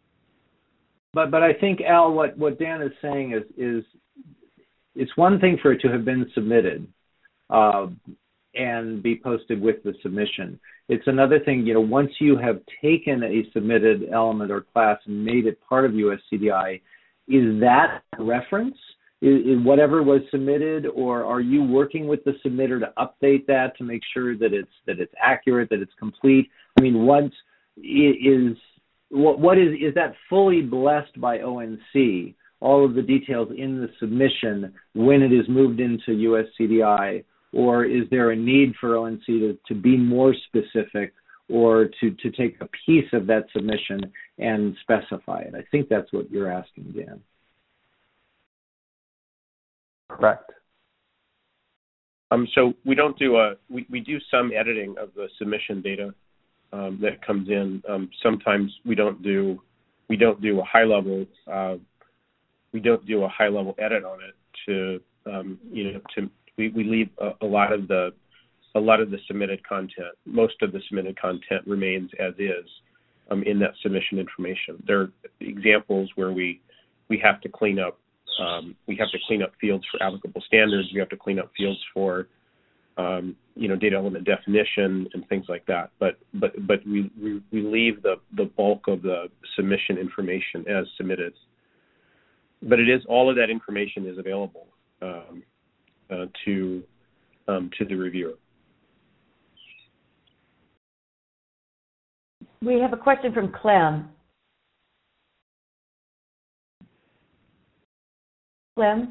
C: But but I think, Al, what, what Dan is saying is is it's one thing for it to have been submitted uh, and be posted with the submission. It's another thing, you know, once you have taken a submitted element or class and made it part of U S C D I, is that reference? Is, is whatever was submitted, or are you working with the submitter to update that to make sure that it's that it's accurate, that it's complete? I mean, what is What, what is, is that fully blessed by O N C, all of the details in the submission when it is moved into U S C D I, or is there a need for O N C to, to be more specific or to, to take a piece of that submission and specify it? I think that's what you're asking, Dan.
E: Correct.
I: Um, so we don't do a, we, we do some editing of the submission data Um, that comes in. Um, sometimes we don't do we don't do a high level uh, we don't do a high level edit on it. To um, you know, to we, we leave a, a lot of the a lot of the submitted content. Most of the submitted content remains as is um, in that submission information. There are examples where we we have to clean up um, we have to clean up fields for applicable standards. We have to clean up fields for Um, you know, data element definition and things like that. But but but we we, we leave the, the bulk of the submission information as submitted. But it is all of that information is available um, uh, to um, to the reviewer.
D: We have a question from Clem. Clem?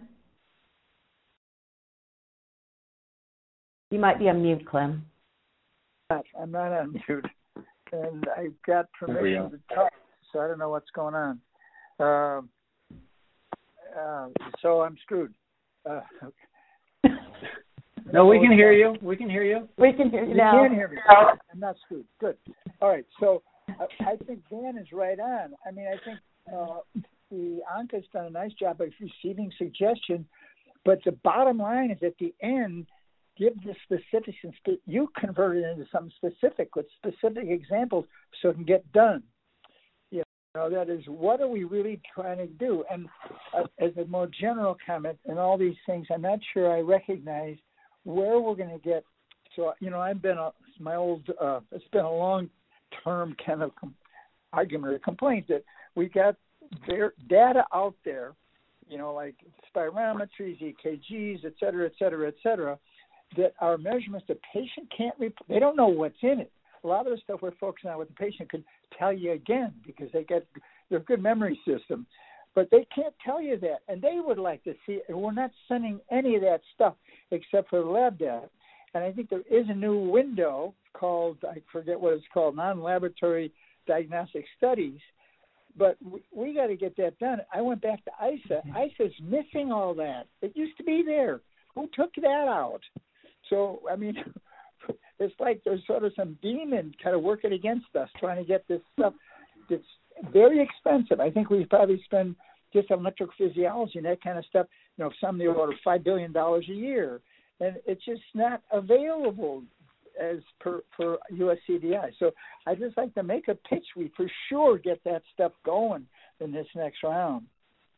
D: You might be on mute, Clem.
J: I'm not on mute, and I've got permission to talk, so I don't know what's going on. Uh, uh, so I'm screwed. Uh, okay.
C: No, we can hear you. We can hear you.
D: We can hear you,
J: you
D: now.
J: You can hear me. I'm not screwed. Good. All right. So I, I think Dan is right on. I mean, I think uh, the ANCA's done a nice job of receiving suggestion, but the bottom line is at the end, give the specifics and spe- you convert it into something specific with specific examples so it can get done. You know, that is, what are we really trying to do? And uh, as a more general comment, and all these things, I'm not sure I recognize where we're going to get. So, you know, I've been a, my old, uh, it's been a long-term kind of com- argument or complaint that we got their data out there, you know, like spirometries, E K Gs, et cetera, et cetera, et cetera, that our measurements, the patient can't, rep- they don't know what's in it. A lot of the stuff we're focusing on with the patient could tell you again because they get their good memory system, but they can't tell you that. And they would like to see it. And we're not sending any of that stuff except for the lab data. And I think there is a new window called, I forget what it's called, non-laboratory diagnostic studies, but we, we got to get that done. I went back to I S A. I S A's missing all that. It used to be there. Who took that out? So, I mean, it's like there's sort of some demon kind of working against us, trying to get this stuff that's very expensive. I think we probably spend just on electrophysiology and that kind of stuff, you know, some of the order of five billion dollars a year. And it's just not available as per, for U S C D I. So I'd just like to make a pitch. We for sure get that stuff going in this next round.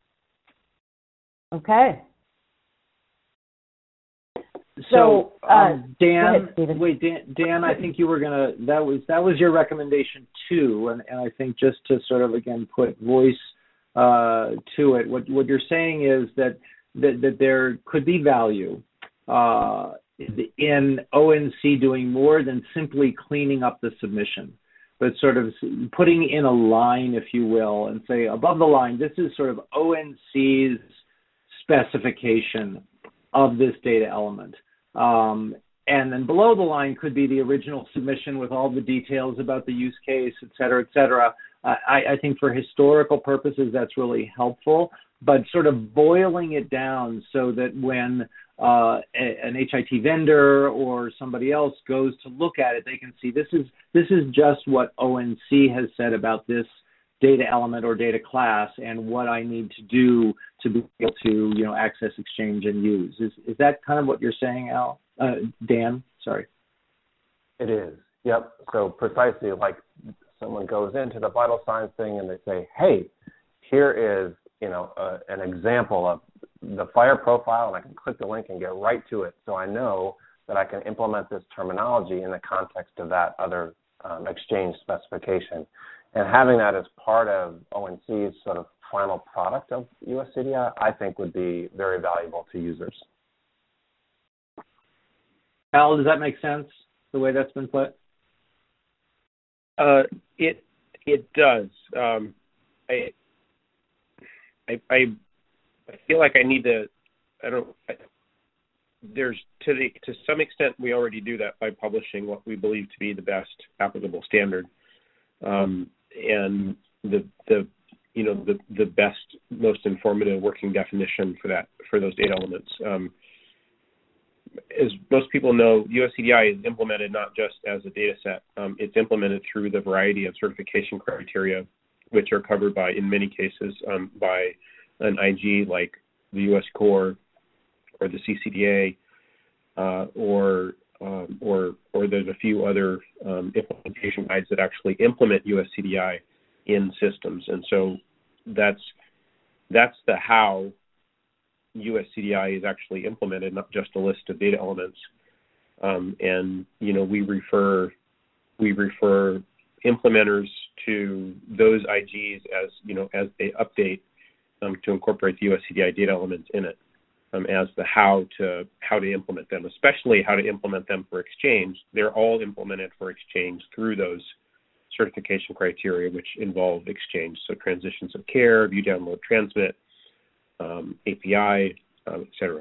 D: Okay.
C: So,
D: so uh,
C: um, Dan,
D: ahead,
C: wait, Dan, Dan, I think you were gonna. That was that was your recommendation too, and, and I think just to sort of again put voice uh, to it, what what you're saying is that that, that there could be value uh, in O N C doing more than simply cleaning up the submission, but sort of putting in a line, if you will, and say above the line, this is sort of O N C's specification of this data element. Um, and then below the line could be the original submission with all the details about the use case, et cetera, et cetera. Uh, I, I think for historical purposes, that's really helpful, but sort of boiling it down so that when uh, a, an H I T vendor or somebody else goes to look at it, they can see this is this is just what O N C has said about this data element or data class and what I need to do to be able to, you know, access, exchange, and use. Is is that kind of what you're saying, Al? Uh, Dan, sorry.
E: It is. Yep. So precisely like someone goes into the vital signs thing and they say, hey, here is, you know, uh, an example of the FHIR profile, and I can click the link and get right to it. So I know that I can implement this terminology in the context of that other um, exchange specification. And having that as part of O N C's sort of final product of U S C D I, I think would be very valuable to users.
C: Al, does that make sense, the way that's been put?
I: Uh, it it does. Um, I, I I I feel like I need to. I don't. I, there's to the to some extent we already do that by publishing what we believe to be the best applicable standard. Um, and the the you know the the best, most informative working definition for that for those data elements. Um, as most people know, U S C D I is implemented not just as a data set. Um, it's implemented through the variety of certification criteria, which are covered by, in many cases, um, by an I G like the U S Core or the C C D A, uh, or Um, or or there's a few other um, implementation guides that actually implement U S C D I in systems, and so that's that's the how U S C D I is actually implemented, not just a list of data elements. Um, and you know we refer we refer implementers to those I Gs as you know as they update um, to incorporate the U S C D I data elements in it. Um, as the how to how to implement them, especially how to implement them for exchange. They're all implemented for exchange through those certification criteria, which involve exchange, so transitions of care, view, download, transmit, um, A P I, um, et cetera.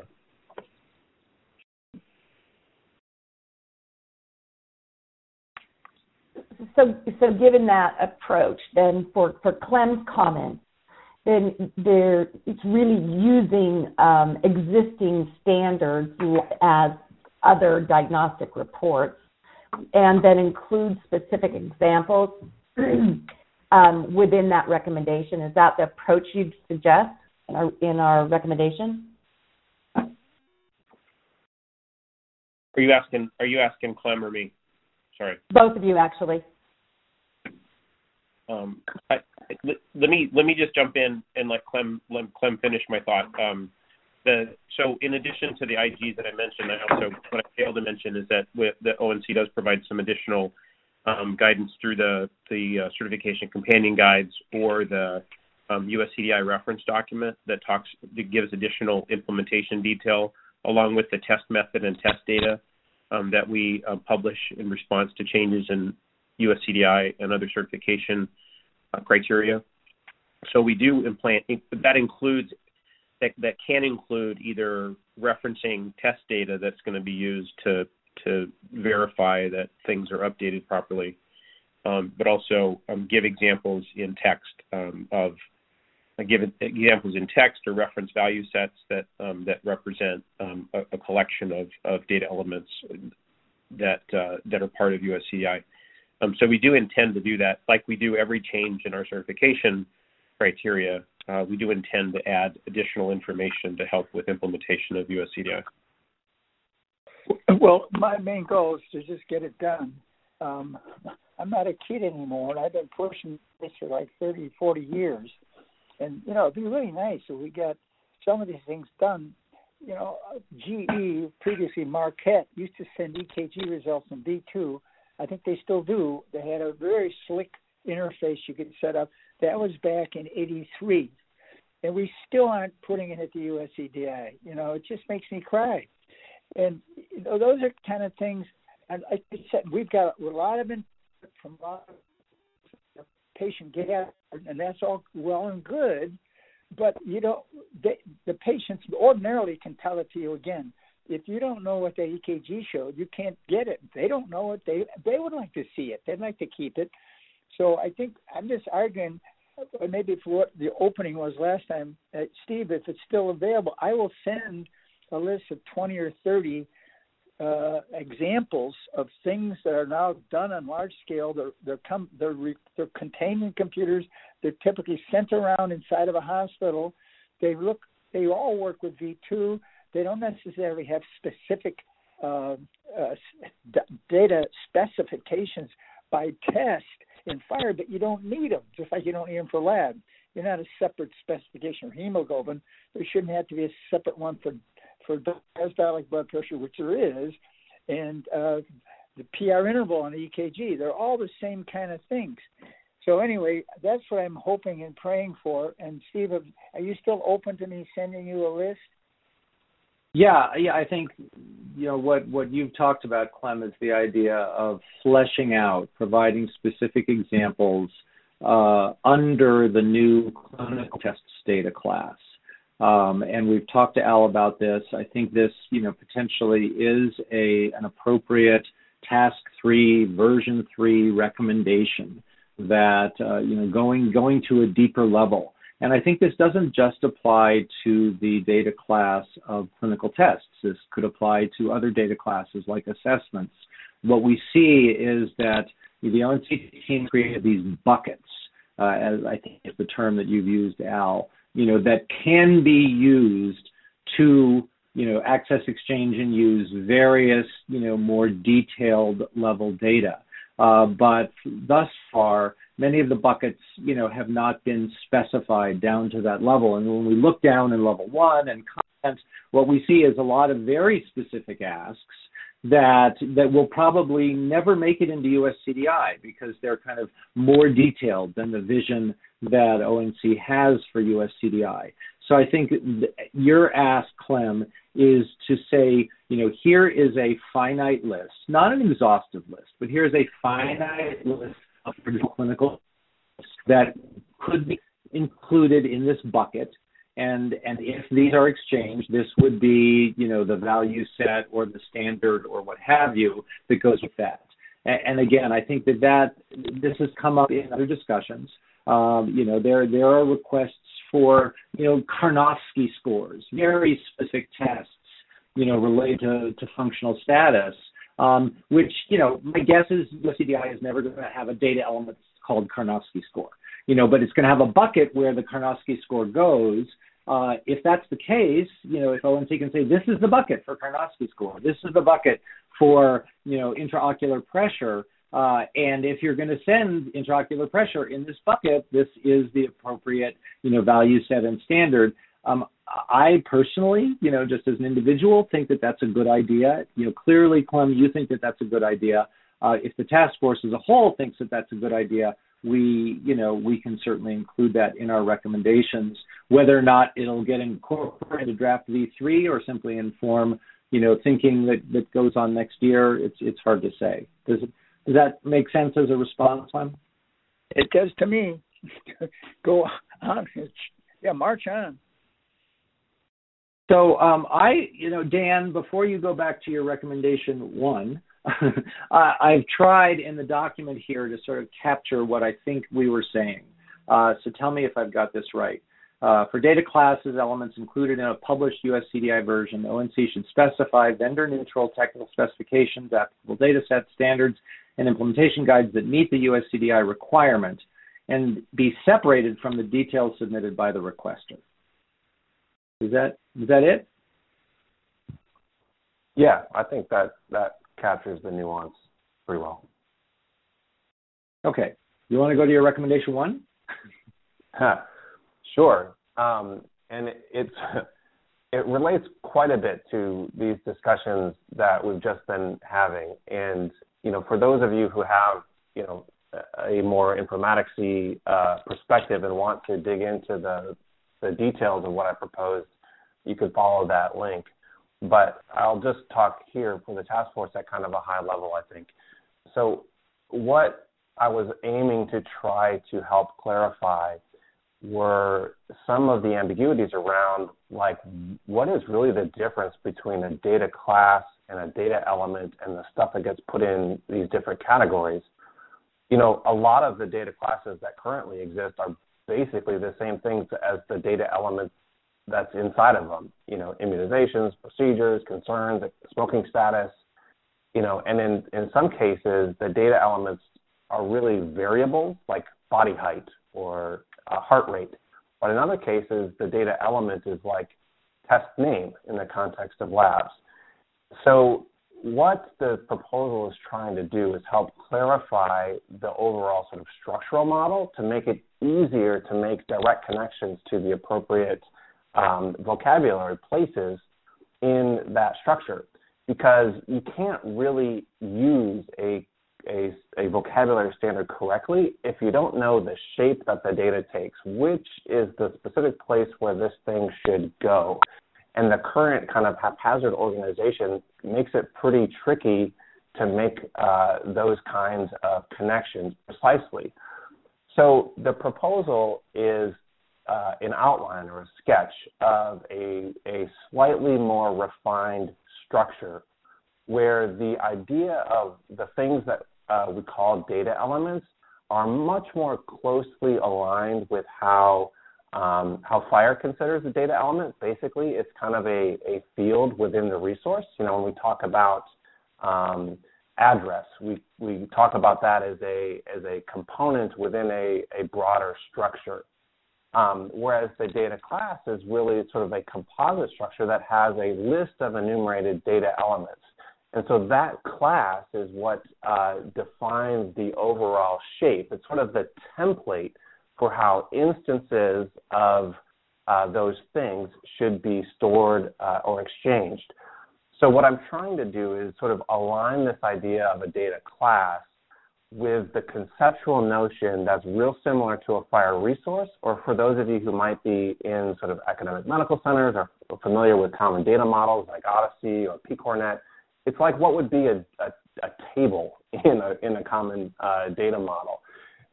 D: So, so given that approach, then for, for Clem's comments, then there, it's really using um, existing standards as other diagnostic reports, and then include specific examples um, within that recommendation. Is that the approach you'd suggest in our, in our recommendation?
I: Are you asking? Are you asking Clem or me? Sorry.
D: Both of you, actually.
I: Um, I, let me let me just jump in and let Clem let Clem finish my thought. Um, the, so in addition to the I Gs that I mentioned, I also what I failed to mention is that with, the O N C does provide some additional um, guidance through the the uh, certification companion guides or the um, U S C D I reference document that talks that gives additional implementation detail along with the test method and test data um, that we uh, publish in response to changes in U S C D I and other certification uh, criteria. So we do implant, that includes, that, that can include either referencing test data that's going to be used to, to verify that things are updated properly, um, but also um, give examples in text um, of, uh, give examples in text or reference value sets that, um, that represent um, a, a collection of, of data elements that, uh, that are part of U S C D I. Um, so we do intend to do that, like we do every change in our certification criteria. Uh, we do intend to add additional information to help with implementation of U S C D I.
J: Well, my main goal is to just get it done. Um, I'm not a kid anymore, and I've been pushing this for like thirty, forty years. And, you know, it'd be really nice if we got some of these things done. You know, G E, previously Marquette, used to send E K G results in V two. I think they still do. They had a very slick interface you could set up. That was back in eighty-three. And we still aren't putting it at the U S C D I. You know, it just makes me cry. And, you know, those are kind of things, and like I said, we've got a lot of input from a lot of patient data, and that's all well and good, but, you know, they, the patients ordinarily can tell it to you again. If you don't know what the E K G showed, you can't get it. If they don't know it, they they would like to see it. They'd like to keep it. So I think I'm just arguing, maybe for what the opening was last time, uh, Steve, if it's still available, I will send a list of twenty or thirty uh, examples of things that are now done on large scale. They're they're, com- they're, re- they're contained in computers. They're typically sent around inside of a hospital. They look. They all work with V two. They don't necessarily have specific uh, uh, d- data specifications by test in FHIR, but you don't need them, just like you don't need them for lab. You're not a separate specification for hemoglobin. There shouldn't have to be a separate one for, for diastolic blood pressure, which there is, and uh, the P R interval on the E K G. They're all the same kind of things. So anyway, that's what I'm hoping and praying for. And Steve, are you still open to me sending you a list?
C: Yeah, yeah, I think, you know, what, what you've talked about, Clem, is the idea of fleshing out, providing specific examples uh, under the new clinical tests data class. Um, and we've talked to Al about this. I think this, you know, potentially is a an appropriate task three, version three recommendation that, uh, you know, going going to a deeper level. And I think this doesn't just apply to the data class of clinical tests. This could apply to other data classes like assessments. What we see is that the O N C team created these buckets, uh, as I think is the term that you've used, Al, you know, that can be used to, you know, access, exchange, and use various, you know, more detailed level data. Uh, but thus far, many of the buckets, you know, have not been specified down to that level. And when we look down in level one and content, what we see is a lot of very specific asks that that will probably never make it into U S C D I because they're kind of more detailed than the vision that O N C has for U S C D I. So I think th- your ask, Clem, is to say, you know, here is a finite list, not an exhaustive list, but here's a finite list for clinical that could be included in this bucket. And and if these are exchanged, this would be, you know, the value set or the standard or what have you that goes with that. And, and again, I think that, that this has come up in other discussions. Um, you know, there there are requests for, you know, Karnofsky scores, very specific tests, you know, related to, to functional status, um, which, you know, my guess is U S C D I is never going to have a data element called Karnofsky score. You know, but it's going to have a bucket where the Karnofsky score goes. Uh, if that's the case, you know, if O N C can say, this is the bucket for Karnofsky score, this is the bucket for, you know, intraocular pressure, uh, and if you're going to send intraocular pressure in this bucket, this is the appropriate, you know, value set and standard. Um, I personally, you know, just as an individual, think that that's a good idea. You know, clearly, Clem, you think that that's a good idea. Uh, if the task force as a whole thinks that that's a good idea, we, you know, we can certainly include that in our recommendations. Whether or not it'll get incorporated into draft V three or simply inform, you know, thinking that, that goes on next year, it's it's hard to say. Does it, does that make sense as a response, Clem?
J: It does to me. Go on. Yeah, march on.
C: So um, I, you know, Dan, before you go back to your recommendation one, uh, I've tried in the document here to sort of capture what I think we were saying. Uh, so tell me if I've got this right. Uh, for data classes, elements included in a published U S C D I version, O N C should specify vendor-neutral technical specifications, applicable data sets, standards, and implementation guides that meet the U S C D I requirement and be separated from the details submitted by the requester. Is that is that it?
E: Yeah, I think that that captures the nuance pretty well.
C: Okay. You want to go to your recommendation one?
E: Sure. Um, and it, it's it relates quite a bit to these discussions that we've just been having. And, you know, for those of you who have, you know, a more informatics-y uh, perspective and want to dig into the the details of what I proposed, you could follow that link. But I'll just talk here for the task force at kind of a high level, I think. So what I was aiming to try to help clarify were some of the ambiguities around, like, what is really the difference between a data class and a data element and the stuff that gets put in these different categories. You know, a lot of the data classes that currently exist are basically the same things as the data elements that's inside of them, you know, immunizations, procedures, concerns, smoking status, you know, and in, in some cases, the data elements are really variables like body height or uh, heart rate. But in other cases, the data element is like test name in the context of labs. So what the proposal is trying to do is help clarify the overall sort of structural model to make it easier to make direct connections to the appropriate Um, vocabulary places in that structure, because you can't really use a, a, a vocabulary standard correctly if you don't know the shape that the data takes, which is the specific place where this thing should go. And the current kind of haphazard organization makes it pretty tricky to make uh, those kinds of connections precisely. So the proposal is Uh, an outline or a sketch of a, a slightly more refined structure where the idea of the things that uh, we call data elements are much more closely aligned with how um, how FHIR considers a data element. Basically, it's kind of a, a field within the resource. You know, when we talk about um, address, we, we talk about that as a as a component within a, a broader structure. Um, whereas the data class is really sort of a composite structure that has a list of enumerated data elements. And so that class is what uh, defines the overall shape. It's sort of the template for how instances of uh, those things should be stored uh, or exchanged. So what I'm trying to do is sort of align this idea of a data class with the conceptual notion that's real similar to a FHIR resource, or for those of you who might be in sort of academic medical centers or familiar with common data models like Odyssey or P COREnet, it's like what would be a, a, a table in a, in a common uh, data model.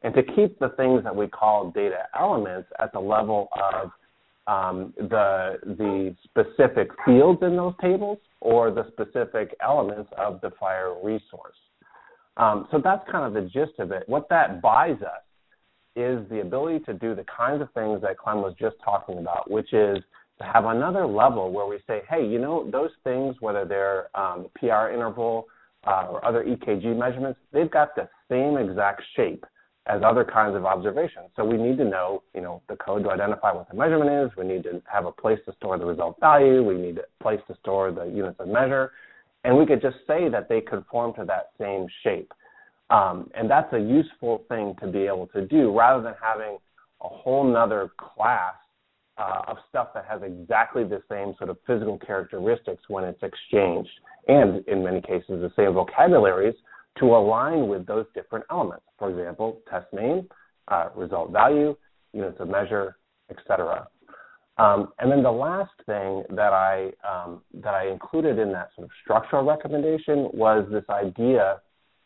E: and to keep the things that we call data elements at the level of um, the, the specific fields in those tables or the specific elements of the FHIR resource. Um, so that's kind of the gist of it. What that buys us is the ability to do the kinds of things that Clem was just talking about, which is to have another level where we say, hey, you know, those things, whether they're um, P R interval uh, or other E K G measurements, they've got the same exact shape as other kinds of observations. So we need to know, you know, the code to identify what the measurement is. We need to have a place to store the result value. We need a place to store the units of measure. And we could just say that they conform to that same shape. Um, and that's a useful thing to be able to do rather than having a whole nother class uh, of stuff that has exactly the same sort of physical characteristics when it's exchanged, and in many cases the same vocabularies to align with those different elements. For example, test name, uh, result value, units of measure, et cetera. Um, and then the last thing that I um, that I included in that sort of structural recommendation was this idea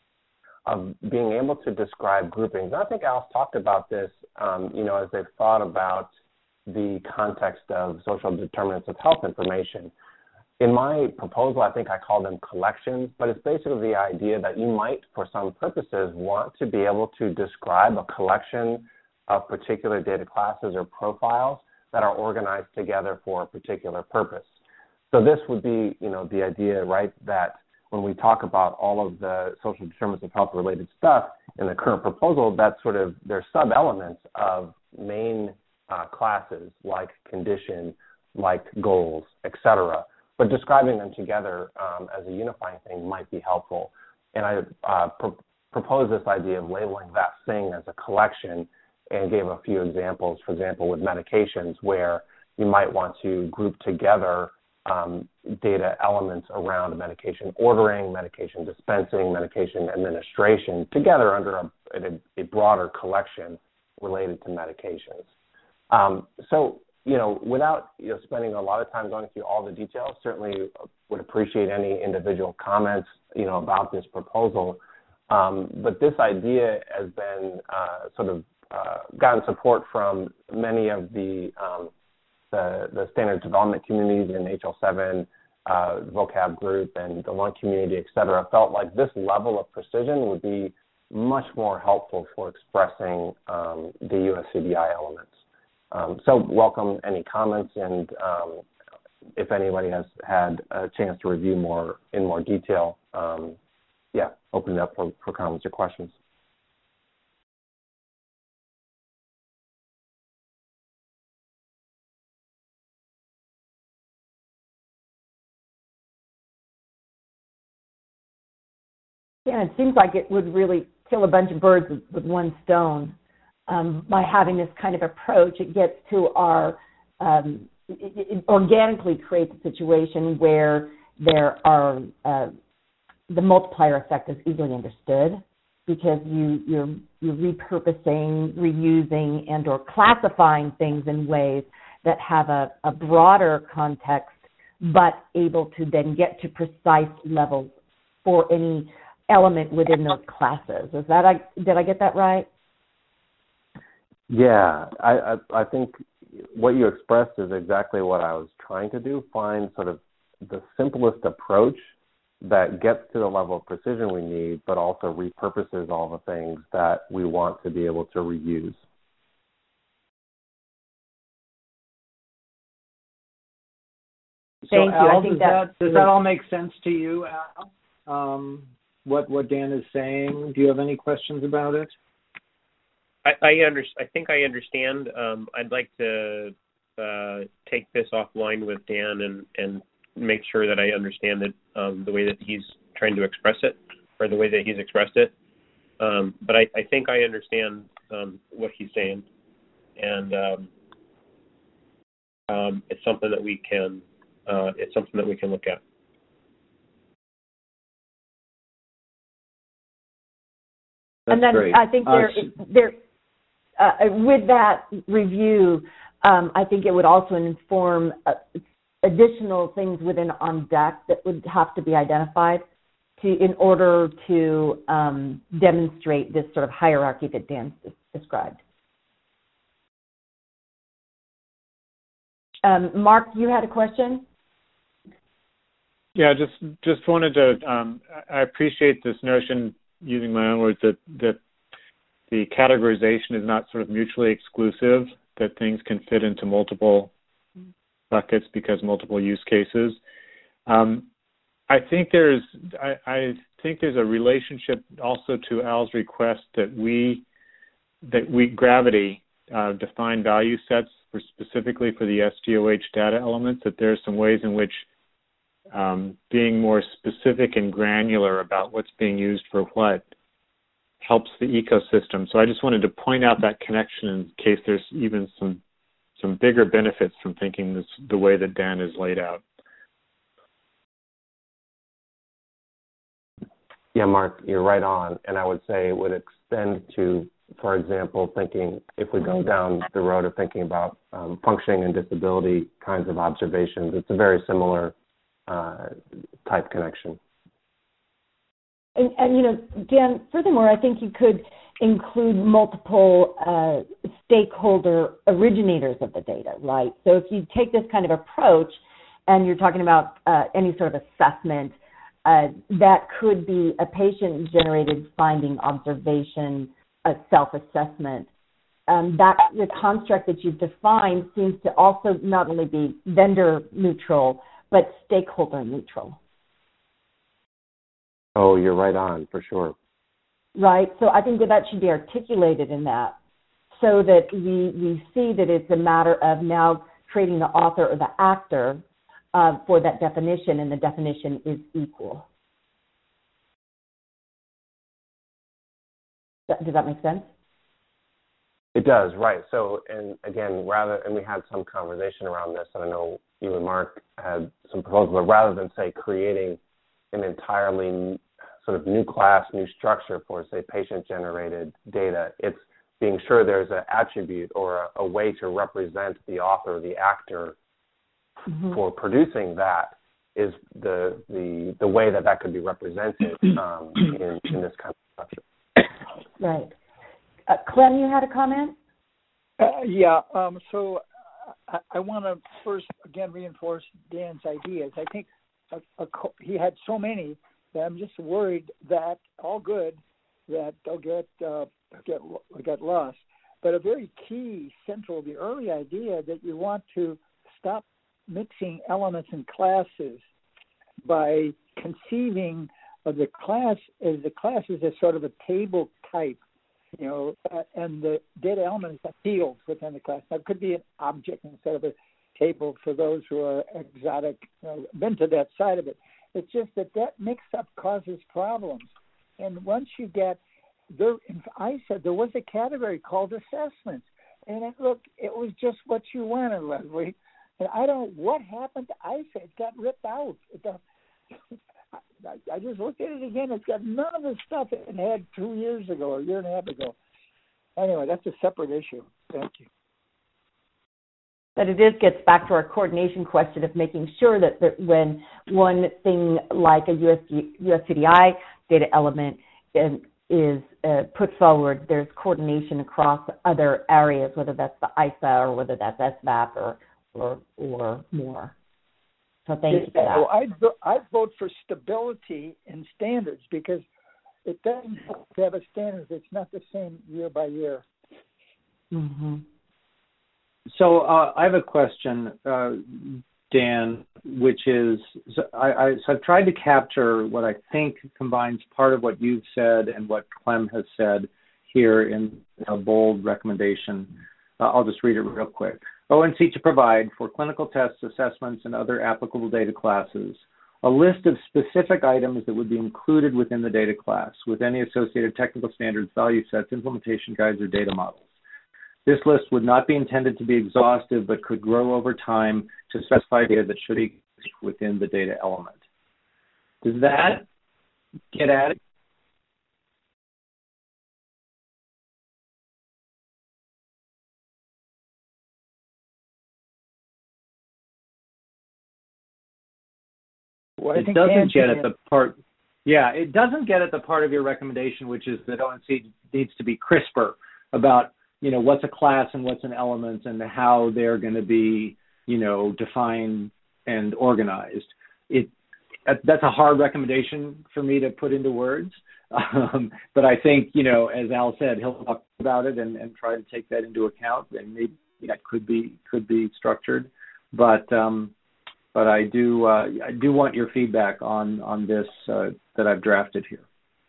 E: of being able to describe groupings. And I think Alice talked about this, um, you know, as they've thought about the context of social determinants of health information. In my proposal, I think I call them collections, but it's basically the idea that you might, for some purposes, want to be able to describe a collection of particular data classes or profiles that are organized together for a particular purpose. So this would be, you know, the idea, right, that when we talk about all of the social determinants of health related stuff in the current proposal, that's sort of, they're sub-elements of main uh, classes like condition, like goals, et cetera. But describing them together um, as a unifying thing might be helpful. And I uh, pro- propose this idea of labeling that thing as a collection and gave a few examples, for example, with medications where you might want to group together um, data elements around medication ordering, medication dispensing, medication administration together under a, a, a broader collection related to medications. Um, so, you know, without you know, spending a lot of time going through all the details, certainly would appreciate any individual comments, you know, about this proposal. Um, but this idea has been uh, sort of uh, gotten support from many of the, um, the the standard development communities in H L seven, uh, vocab group, and the lung community, et cetera, felt like this level of precision would be much more helpful for expressing um, the U S C D I elements. Um, so welcome any comments, and um, if anybody has had a chance to review more in more detail, um, yeah, open it up for, for comments or questions.
D: Yeah, it seems like it would really kill a bunch of birds with, with one stone. Um, by having this kind of approach, it gets to our, um, it, it organically creates a situation where there are, uh, the multiplier effect is easily understood because you, you're, you're repurposing, reusing, and or classifying things in ways that have a, a broader context, but able to then get to precise levels for any element within those classes. Is that, I, did I get that right?
E: Yeah, I, I, I think what you expressed is exactly what I was trying to do, find sort of the simplest approach that gets to the level of precision we need, but also repurposes all the things that we want to be able to reuse.
J: So,
D: Thank you.
J: Al,
D: I think
J: does
D: that,
J: that does that all make sense to you, Al? Um, what what Dan is saying? Do you have any questions about it?
I: I I, under, I think I understand. Um, I'd like to uh, take this offline with Dan and, and make sure that I understand it um, the way that he's trying to express it, or the way that he's expressed it. Um, but I, I think I understand um, what he's saying, and um, um, it's something that we can uh, it's something that we can look at.
J: That's
D: and then
J: great.
D: I think there, uh, there, uh, with that review, um, I think it would also inform uh, additional things within on deck that would have to be identified. to in order to um, demonstrate this sort of hierarchy that Dan described. Um, Mark, you had a question?
F: Yeah, just just wanted to. Um, I appreciate this notion, using my own words, that that the categorization is not sort of mutually exclusive. That things can fit into multiple buckets because multiple use cases. Um, I think there's I, I think there's a relationship also to Al's request that we that we Gravity uh, define value sets for specifically for the S D O H data elements. That there are some ways in which um, being more specific and granular about what's being used for what helps the ecosystem. So I just wanted to point out that connection in case there's even some some bigger benefits from thinking this the way that Dan is laid out.
E: Yeah, Mark, you're right on. And I would say it would extend to, for example, thinking if we go down the road of thinking about um, functioning and disability kinds of observations, it's a very similar uh, type connection.
D: And, and, you know, Dan, furthermore, I think you could include multiple uh, stakeholder originators of the data, right? So if you take this kind of approach and you're talking about uh, any sort of assessment, uh, that could be a patient-generated finding observation, a self-assessment. Um, that the construct that you've defined seems to also not only be vendor neutral, but stakeholder neutral.
E: Oh, you're right on, for sure.
D: Right. So I think that that should be articulated in that so that we, we see that it's a matter of now creating the author or the actor uh, for that definition, and the definition is equal. Does that make sense?
E: It does, right. So, and again, rather, and we had some conversation around this, and I know you and Mark had some proposals, but rather than, say, creating an entirely sort of new class, new structure for, say, patient-generated data, it's being sure there's an attribute or a, a way to represent the author, the actor, mm-hmm. for producing that is the the the way that that could be represented um, in, in this kind of structure.
D: Right. Uh, Clem, you had a comment?
J: Uh, yeah, um, so I, I want to first, again, reinforce Dan's ideas. I think a, a, he had so many that I'm just worried that, all good, that they'll get, uh, get, get lost. But a very key, central, the early idea that you want to stop mixing elements and classes by conceiving of the class as the class is a sort of a table type, you know, uh, and the data element is a field within the class. Now, it could be an object instead of a table for those who are exotic, you know, been to that side of it. It's just that that mix-up causes problems. And once you get, there, I said there was a category called assessments. And it, look, it was just what you wanted, Leslie. And I don't know what happened to I S A. It got ripped out. It got, I, I just looked at it again. It's got none of the stuff it had two years ago or a year and a half ago. Anyway, that's a separate issue. Thank you.
D: But it is gets back to our coordination question of making sure that, that when one thing like a U S, U S C D I data element is, is uh, put forward, there's coordination across other areas, whether that's the I S A or whether that's S V A P or or, or more. So thank you for that.
J: Well, I'd, I'd vote for stability in standards because it doesn't have to have a standard. It's not the same year by year.
D: Mm-hmm.
C: So uh, I have a question, uh, Dan, which is, so, I, I, so I've tried to capture what I think combines part of what you've said and what Clem has said here in a bold recommendation. Uh, I'll just read it real quick. O N C to provide for clinical tests, assessments, and other applicable data classes a list of specific items that would be included within the data class with any associated technical standards, value sets, implementation guides, or data models. This list would not be intended to be exhaustive, but could grow over time to specify data that should be within the data element. Does that get at it?
J: Well,
C: it doesn't get at the part. Yeah, it doesn't get at the part of your recommendation, which is that O N C needs to be crisper about, you know, what's a class and what's an element and how they're going to be, you know, defined and organized. It that's a hard recommendation for me to put into words. Um, but I think, you know, as Al said, he'll talk about it and, and try to take that into account, and maybe that could be could be structured. But um, but I do uh, I do want your feedback on on this uh, that I've drafted here.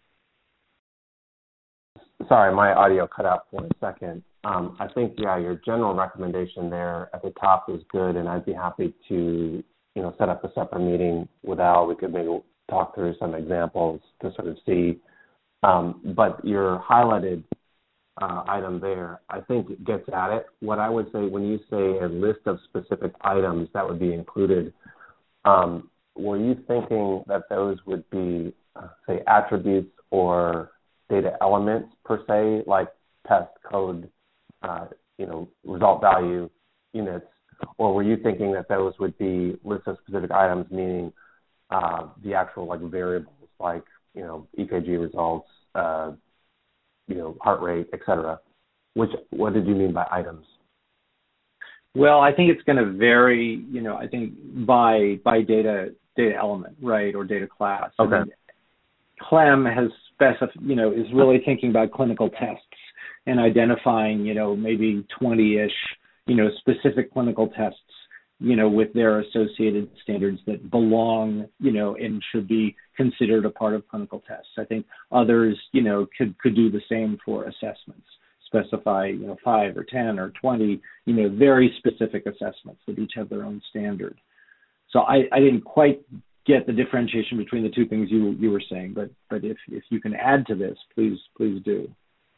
E: Sorry, my audio cut out for a second. Um, I think, yeah, your general recommendation there at the top is good, and I'd be happy to, you know, set up a separate meeting with Al. We could maybe talk through some examples to sort of see. Um, but your highlighted uh, item there, I think it gets at it. What I would say when you say a list of specific items that would be included, um, were you thinking that those would be, uh, say, attributes or data elements per se, like test code, uh, you know, result value units, or were you thinking that those would be lists of specific items, meaning uh, the actual like variables, like, you know, E K G results, uh, you know, heart rate, et cetera? Which, what did you mean by items?
C: Well, I think it's going to vary, you know, I think by by data data element, right, or data class.
E: Okay.
C: I mean, Clem has specified, you know, is really thinking about clinical tests and identifying, you know, maybe twenty-ish, you know, specific clinical tests, you know, with their associated standards that belong, you know, and should be considered a part of clinical tests. I think others, you know, could, could do the same for assessments, specify, you know, five or ten or twenty, you know, very specific assessments that each have their own standard. So I, I didn't quite get the differentiation between the two things you you were saying, but but if if you can add to this, please please do.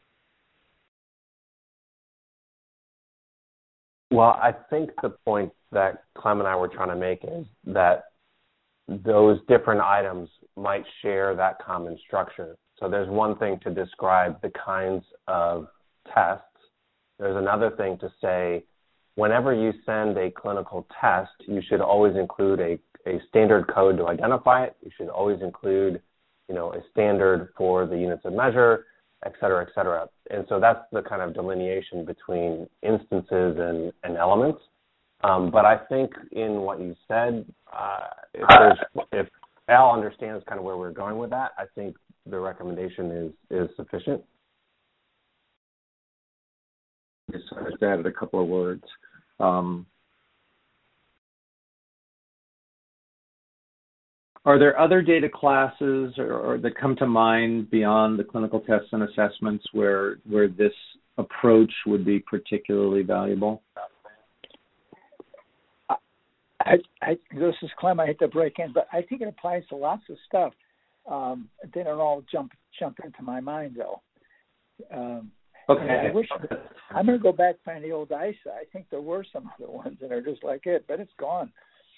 E: Well, I think the point that Clem and I were trying to make is that those different items might share that common structure. So there's one thing to describe the kinds of tests. There's another thing to say, whenever you send a clinical test, you should always include a, a standard code to identify it. You should always include, you know, a standard for the units of measure, et cetera, et cetera. And so that's the kind of delineation between instances and, and elements. Um, but I think in what you said, uh, if, there's, if Al understands kind of where we're going with that, I think the recommendation is, is sufficient.
C: Just, I just added a couple of words. Um, Are there other data classes or, or that come to mind beyond the clinical tests and assessments where where this approach would be particularly valuable?
J: I, I, this is Clem. I hate to break in, but I think it applies to lots of stuff. Um, they don't all jump jump into my mind though. Um,
C: okay.
J: I wish I'm going to go back and find the old I S A. I think there were some other ones that are just like it, but it's gone.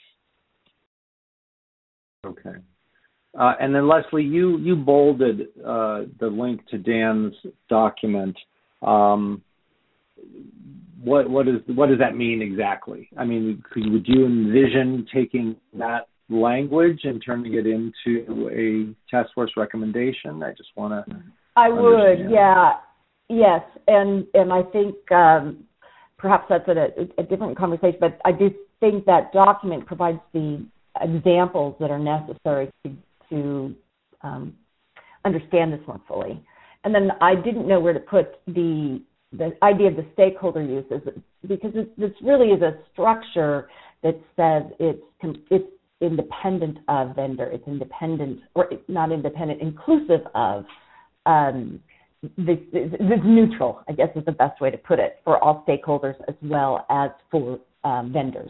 C: Okay. Uh, and then Leslie, you you bolded uh, the link to Dan's document. Um, what what is what does that mean exactly? I mean, could, would you envision taking that language and turning it into a task force recommendation? I just want to.
D: I would, yeah, yes, and and I think um, perhaps that's a, a different conversation, but I do think that document provides the examples that are necessary to, to um, understand this more fully. And then I didn't know where to put the the idea of the stakeholder uses, because it, this really is a structure that says it's it's independent of vendor, it's independent, or not independent, inclusive of, um, this, this, this neutral, I guess is the best way to put it, for all stakeholders as well as for um, vendors.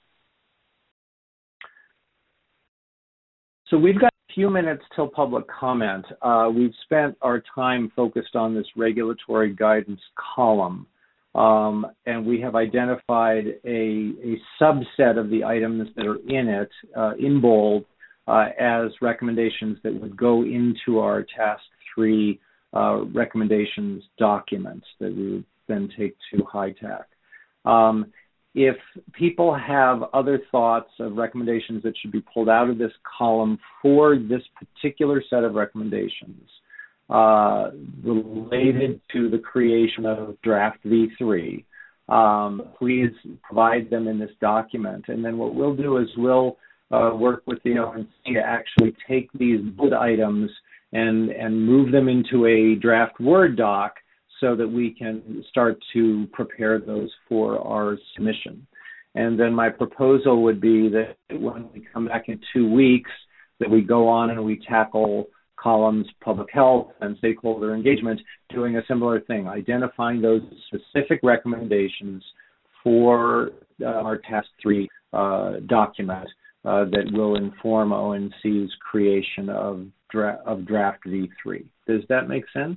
C: So we've got a few minutes till public comment. Uh, we've spent our time focused on this regulatory guidance column, um, and we have identified a, a subset of the items that are in it, uh, in bold, uh, as recommendations that would go into our task three uh, recommendations documents that we would then take to HITAC. Um, if people have other thoughts of recommendations that should be pulled out of this column for this particular set of recommendations uh, related to the creation of draft V three, um, please provide them in this document. And then what we'll do is we'll uh, work with the O N C to actually take these bullet items and, and move them into a draft Word doc so that we can start to prepare those for our submission. And then my proposal would be that when we come back in two weeks, that we go on and we tackle columns public health and stakeholder engagement, doing a similar thing, identifying those specific recommendations for uh, our task three uh, document uh, that will inform O N C's creation of, dra- of draft V three. Does that make sense?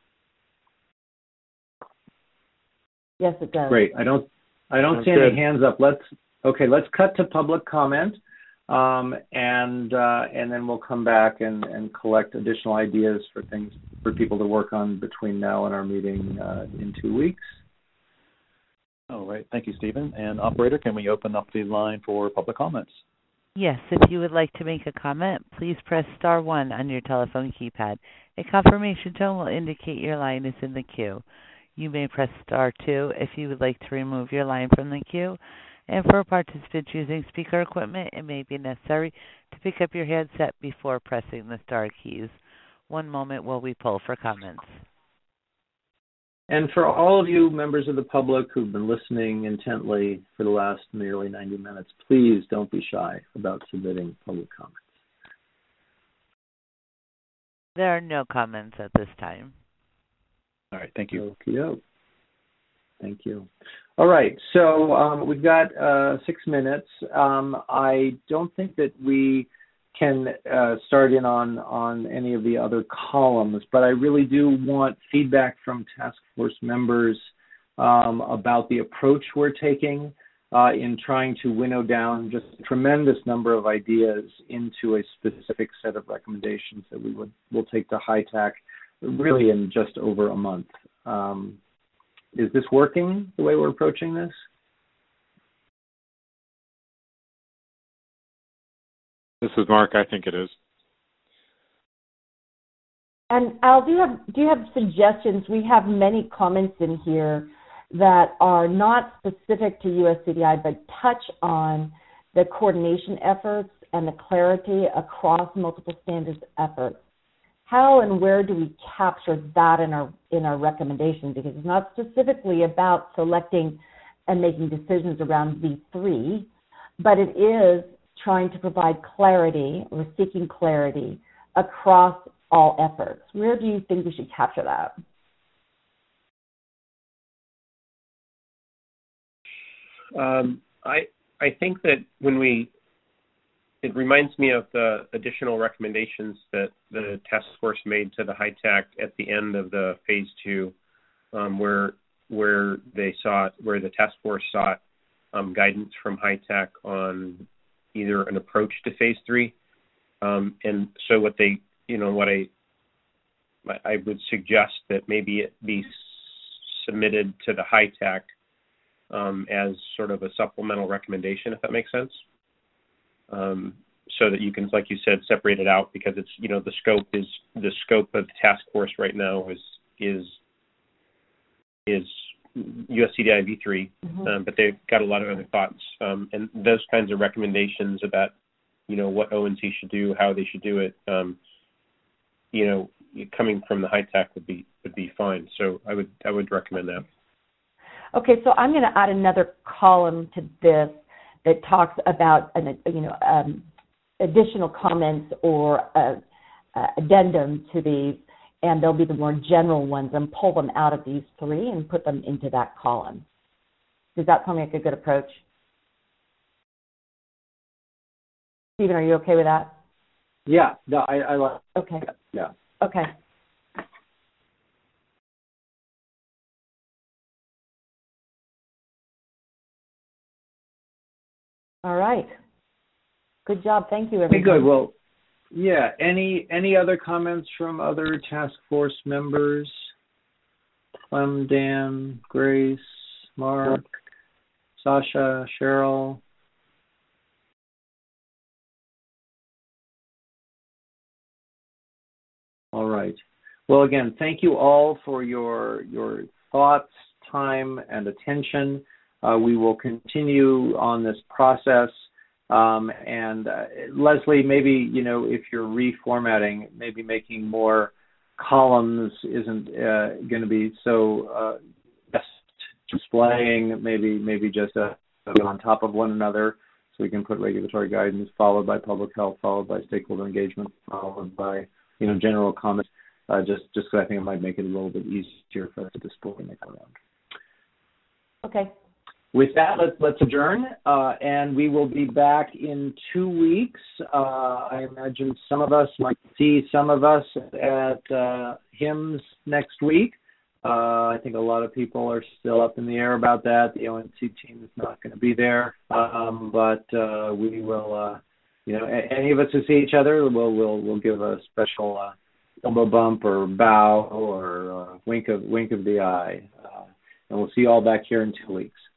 D: Yes, it does.
C: Great. I don't I don't
F: Sounds
C: see
F: good.
C: any hands up. Let's okay, let's cut to public comment. Um, and uh, and then we'll come back and, and collect additional ideas for things for people to work on between now and our meeting uh, in two weeks.
B: All right. Thank you, Stephen. And operator, can we open up the line for public comments?
A: Yes, if you would like to make a comment, please press star one on your telephone keypad. A confirmation tone will indicate your line is in the queue. You may press star two if you would like to remove your line from the queue. And for participants using speaker equipment, it may be necessary to pick up your headset before pressing the star keys. One moment while we poll for comments.
C: And for all of you members of the public who've been listening intently for the last nearly ninety minutes, please don't be shy about submitting public comments.
A: There are no comments at this time.
B: All right. Thank you.
C: Okey-doke. Thank you. All right, so um, we've got uh, six minutes. Um, I don't think that we can uh, start in on, on any of the other columns, but I really do want feedback from task force members um, about the approach we're taking uh, in trying to winnow down just a tremendous number of ideas into a specific set of recommendations that we would will take to H I T A C really in just over a month. Um, Is this working the way we're approaching this?
F: This is Mark. I think it is.
D: And Al, do you have do you have suggestions? We have many comments in here that are not specific to U S C D I, but touch on the coordination efforts and the clarity across multiple standards efforts. How and where do we capture that in our in our recommendation? Because it's not specifically about selecting and making decisions around V three, but it is trying to provide clarity or seeking clarity across all efforts. Where do you think we should capture that?
I: Um, I I think that when we It reminds me of the additional recommendations that the task force made to the H I T A C at the end of the phase two, um, where where they sought, where the task force sought um, guidance from H I T A C on either an approach to phase three, um, and so what they, you know, what I I would suggest that maybe it be submitted to the H I T A C um, as sort of a supplemental recommendation, if that makes sense. Um, so that you can, like you said, separate it out, because it's, you know, the scope is the scope of the task force right now is is is U S C D I V three, mm-hmm. um, but they've got a lot of other thoughts, um, and those kinds of recommendations about, you know, what O N C should do, how they should do it, um, you know, coming from the H I T A C would be would be fine. So I would I would recommend that. Okay, so I'm going to add another column to this that talks about an, you know, um, additional comments or uh, uh, addendum to these, and they'll be the more general ones, and pull them out of these three and put them into that column. Does that sound like a good approach? Stephen, are you okay with that?
C: Yeah, no, I, I like.
D: Okay.
C: Yeah.
D: Okay. All right. Good job. Thank you, everybody.
C: Okay, good. Well, yeah. Any any other comments from other task force members? Clem, Dan, Grace, Mark, Sasha, Cheryl? All right. Well, again, thank you all for your your thoughts, time, and attention. Uh, we will continue on this process. Um, and uh, Leslie, maybe, you know, if you're reformatting, maybe making more columns isn't uh, going to be so uh, best displaying, maybe maybe just uh, on top of one another, so we can put regulatory guidance followed by public health, followed by stakeholder engagement, followed by, you know, general comments, uh, just just because I think it might make it a little bit easier for us to display when they come around.
D: Okay.
C: With that, let's let's adjourn, uh, and we will be back in two weeks. Uh, I imagine some of us might see some of us at uh, HIMSS next week. Uh, I think a lot of people are still up in the air about that. The O N C team is not going to be there, um, but uh, we will. Uh, you know, any of us who see each other, we'll we'll we'll give a special uh, elbow bump or bow or uh, wink of wink of the eye, uh, and we'll see you all back here in two weeks.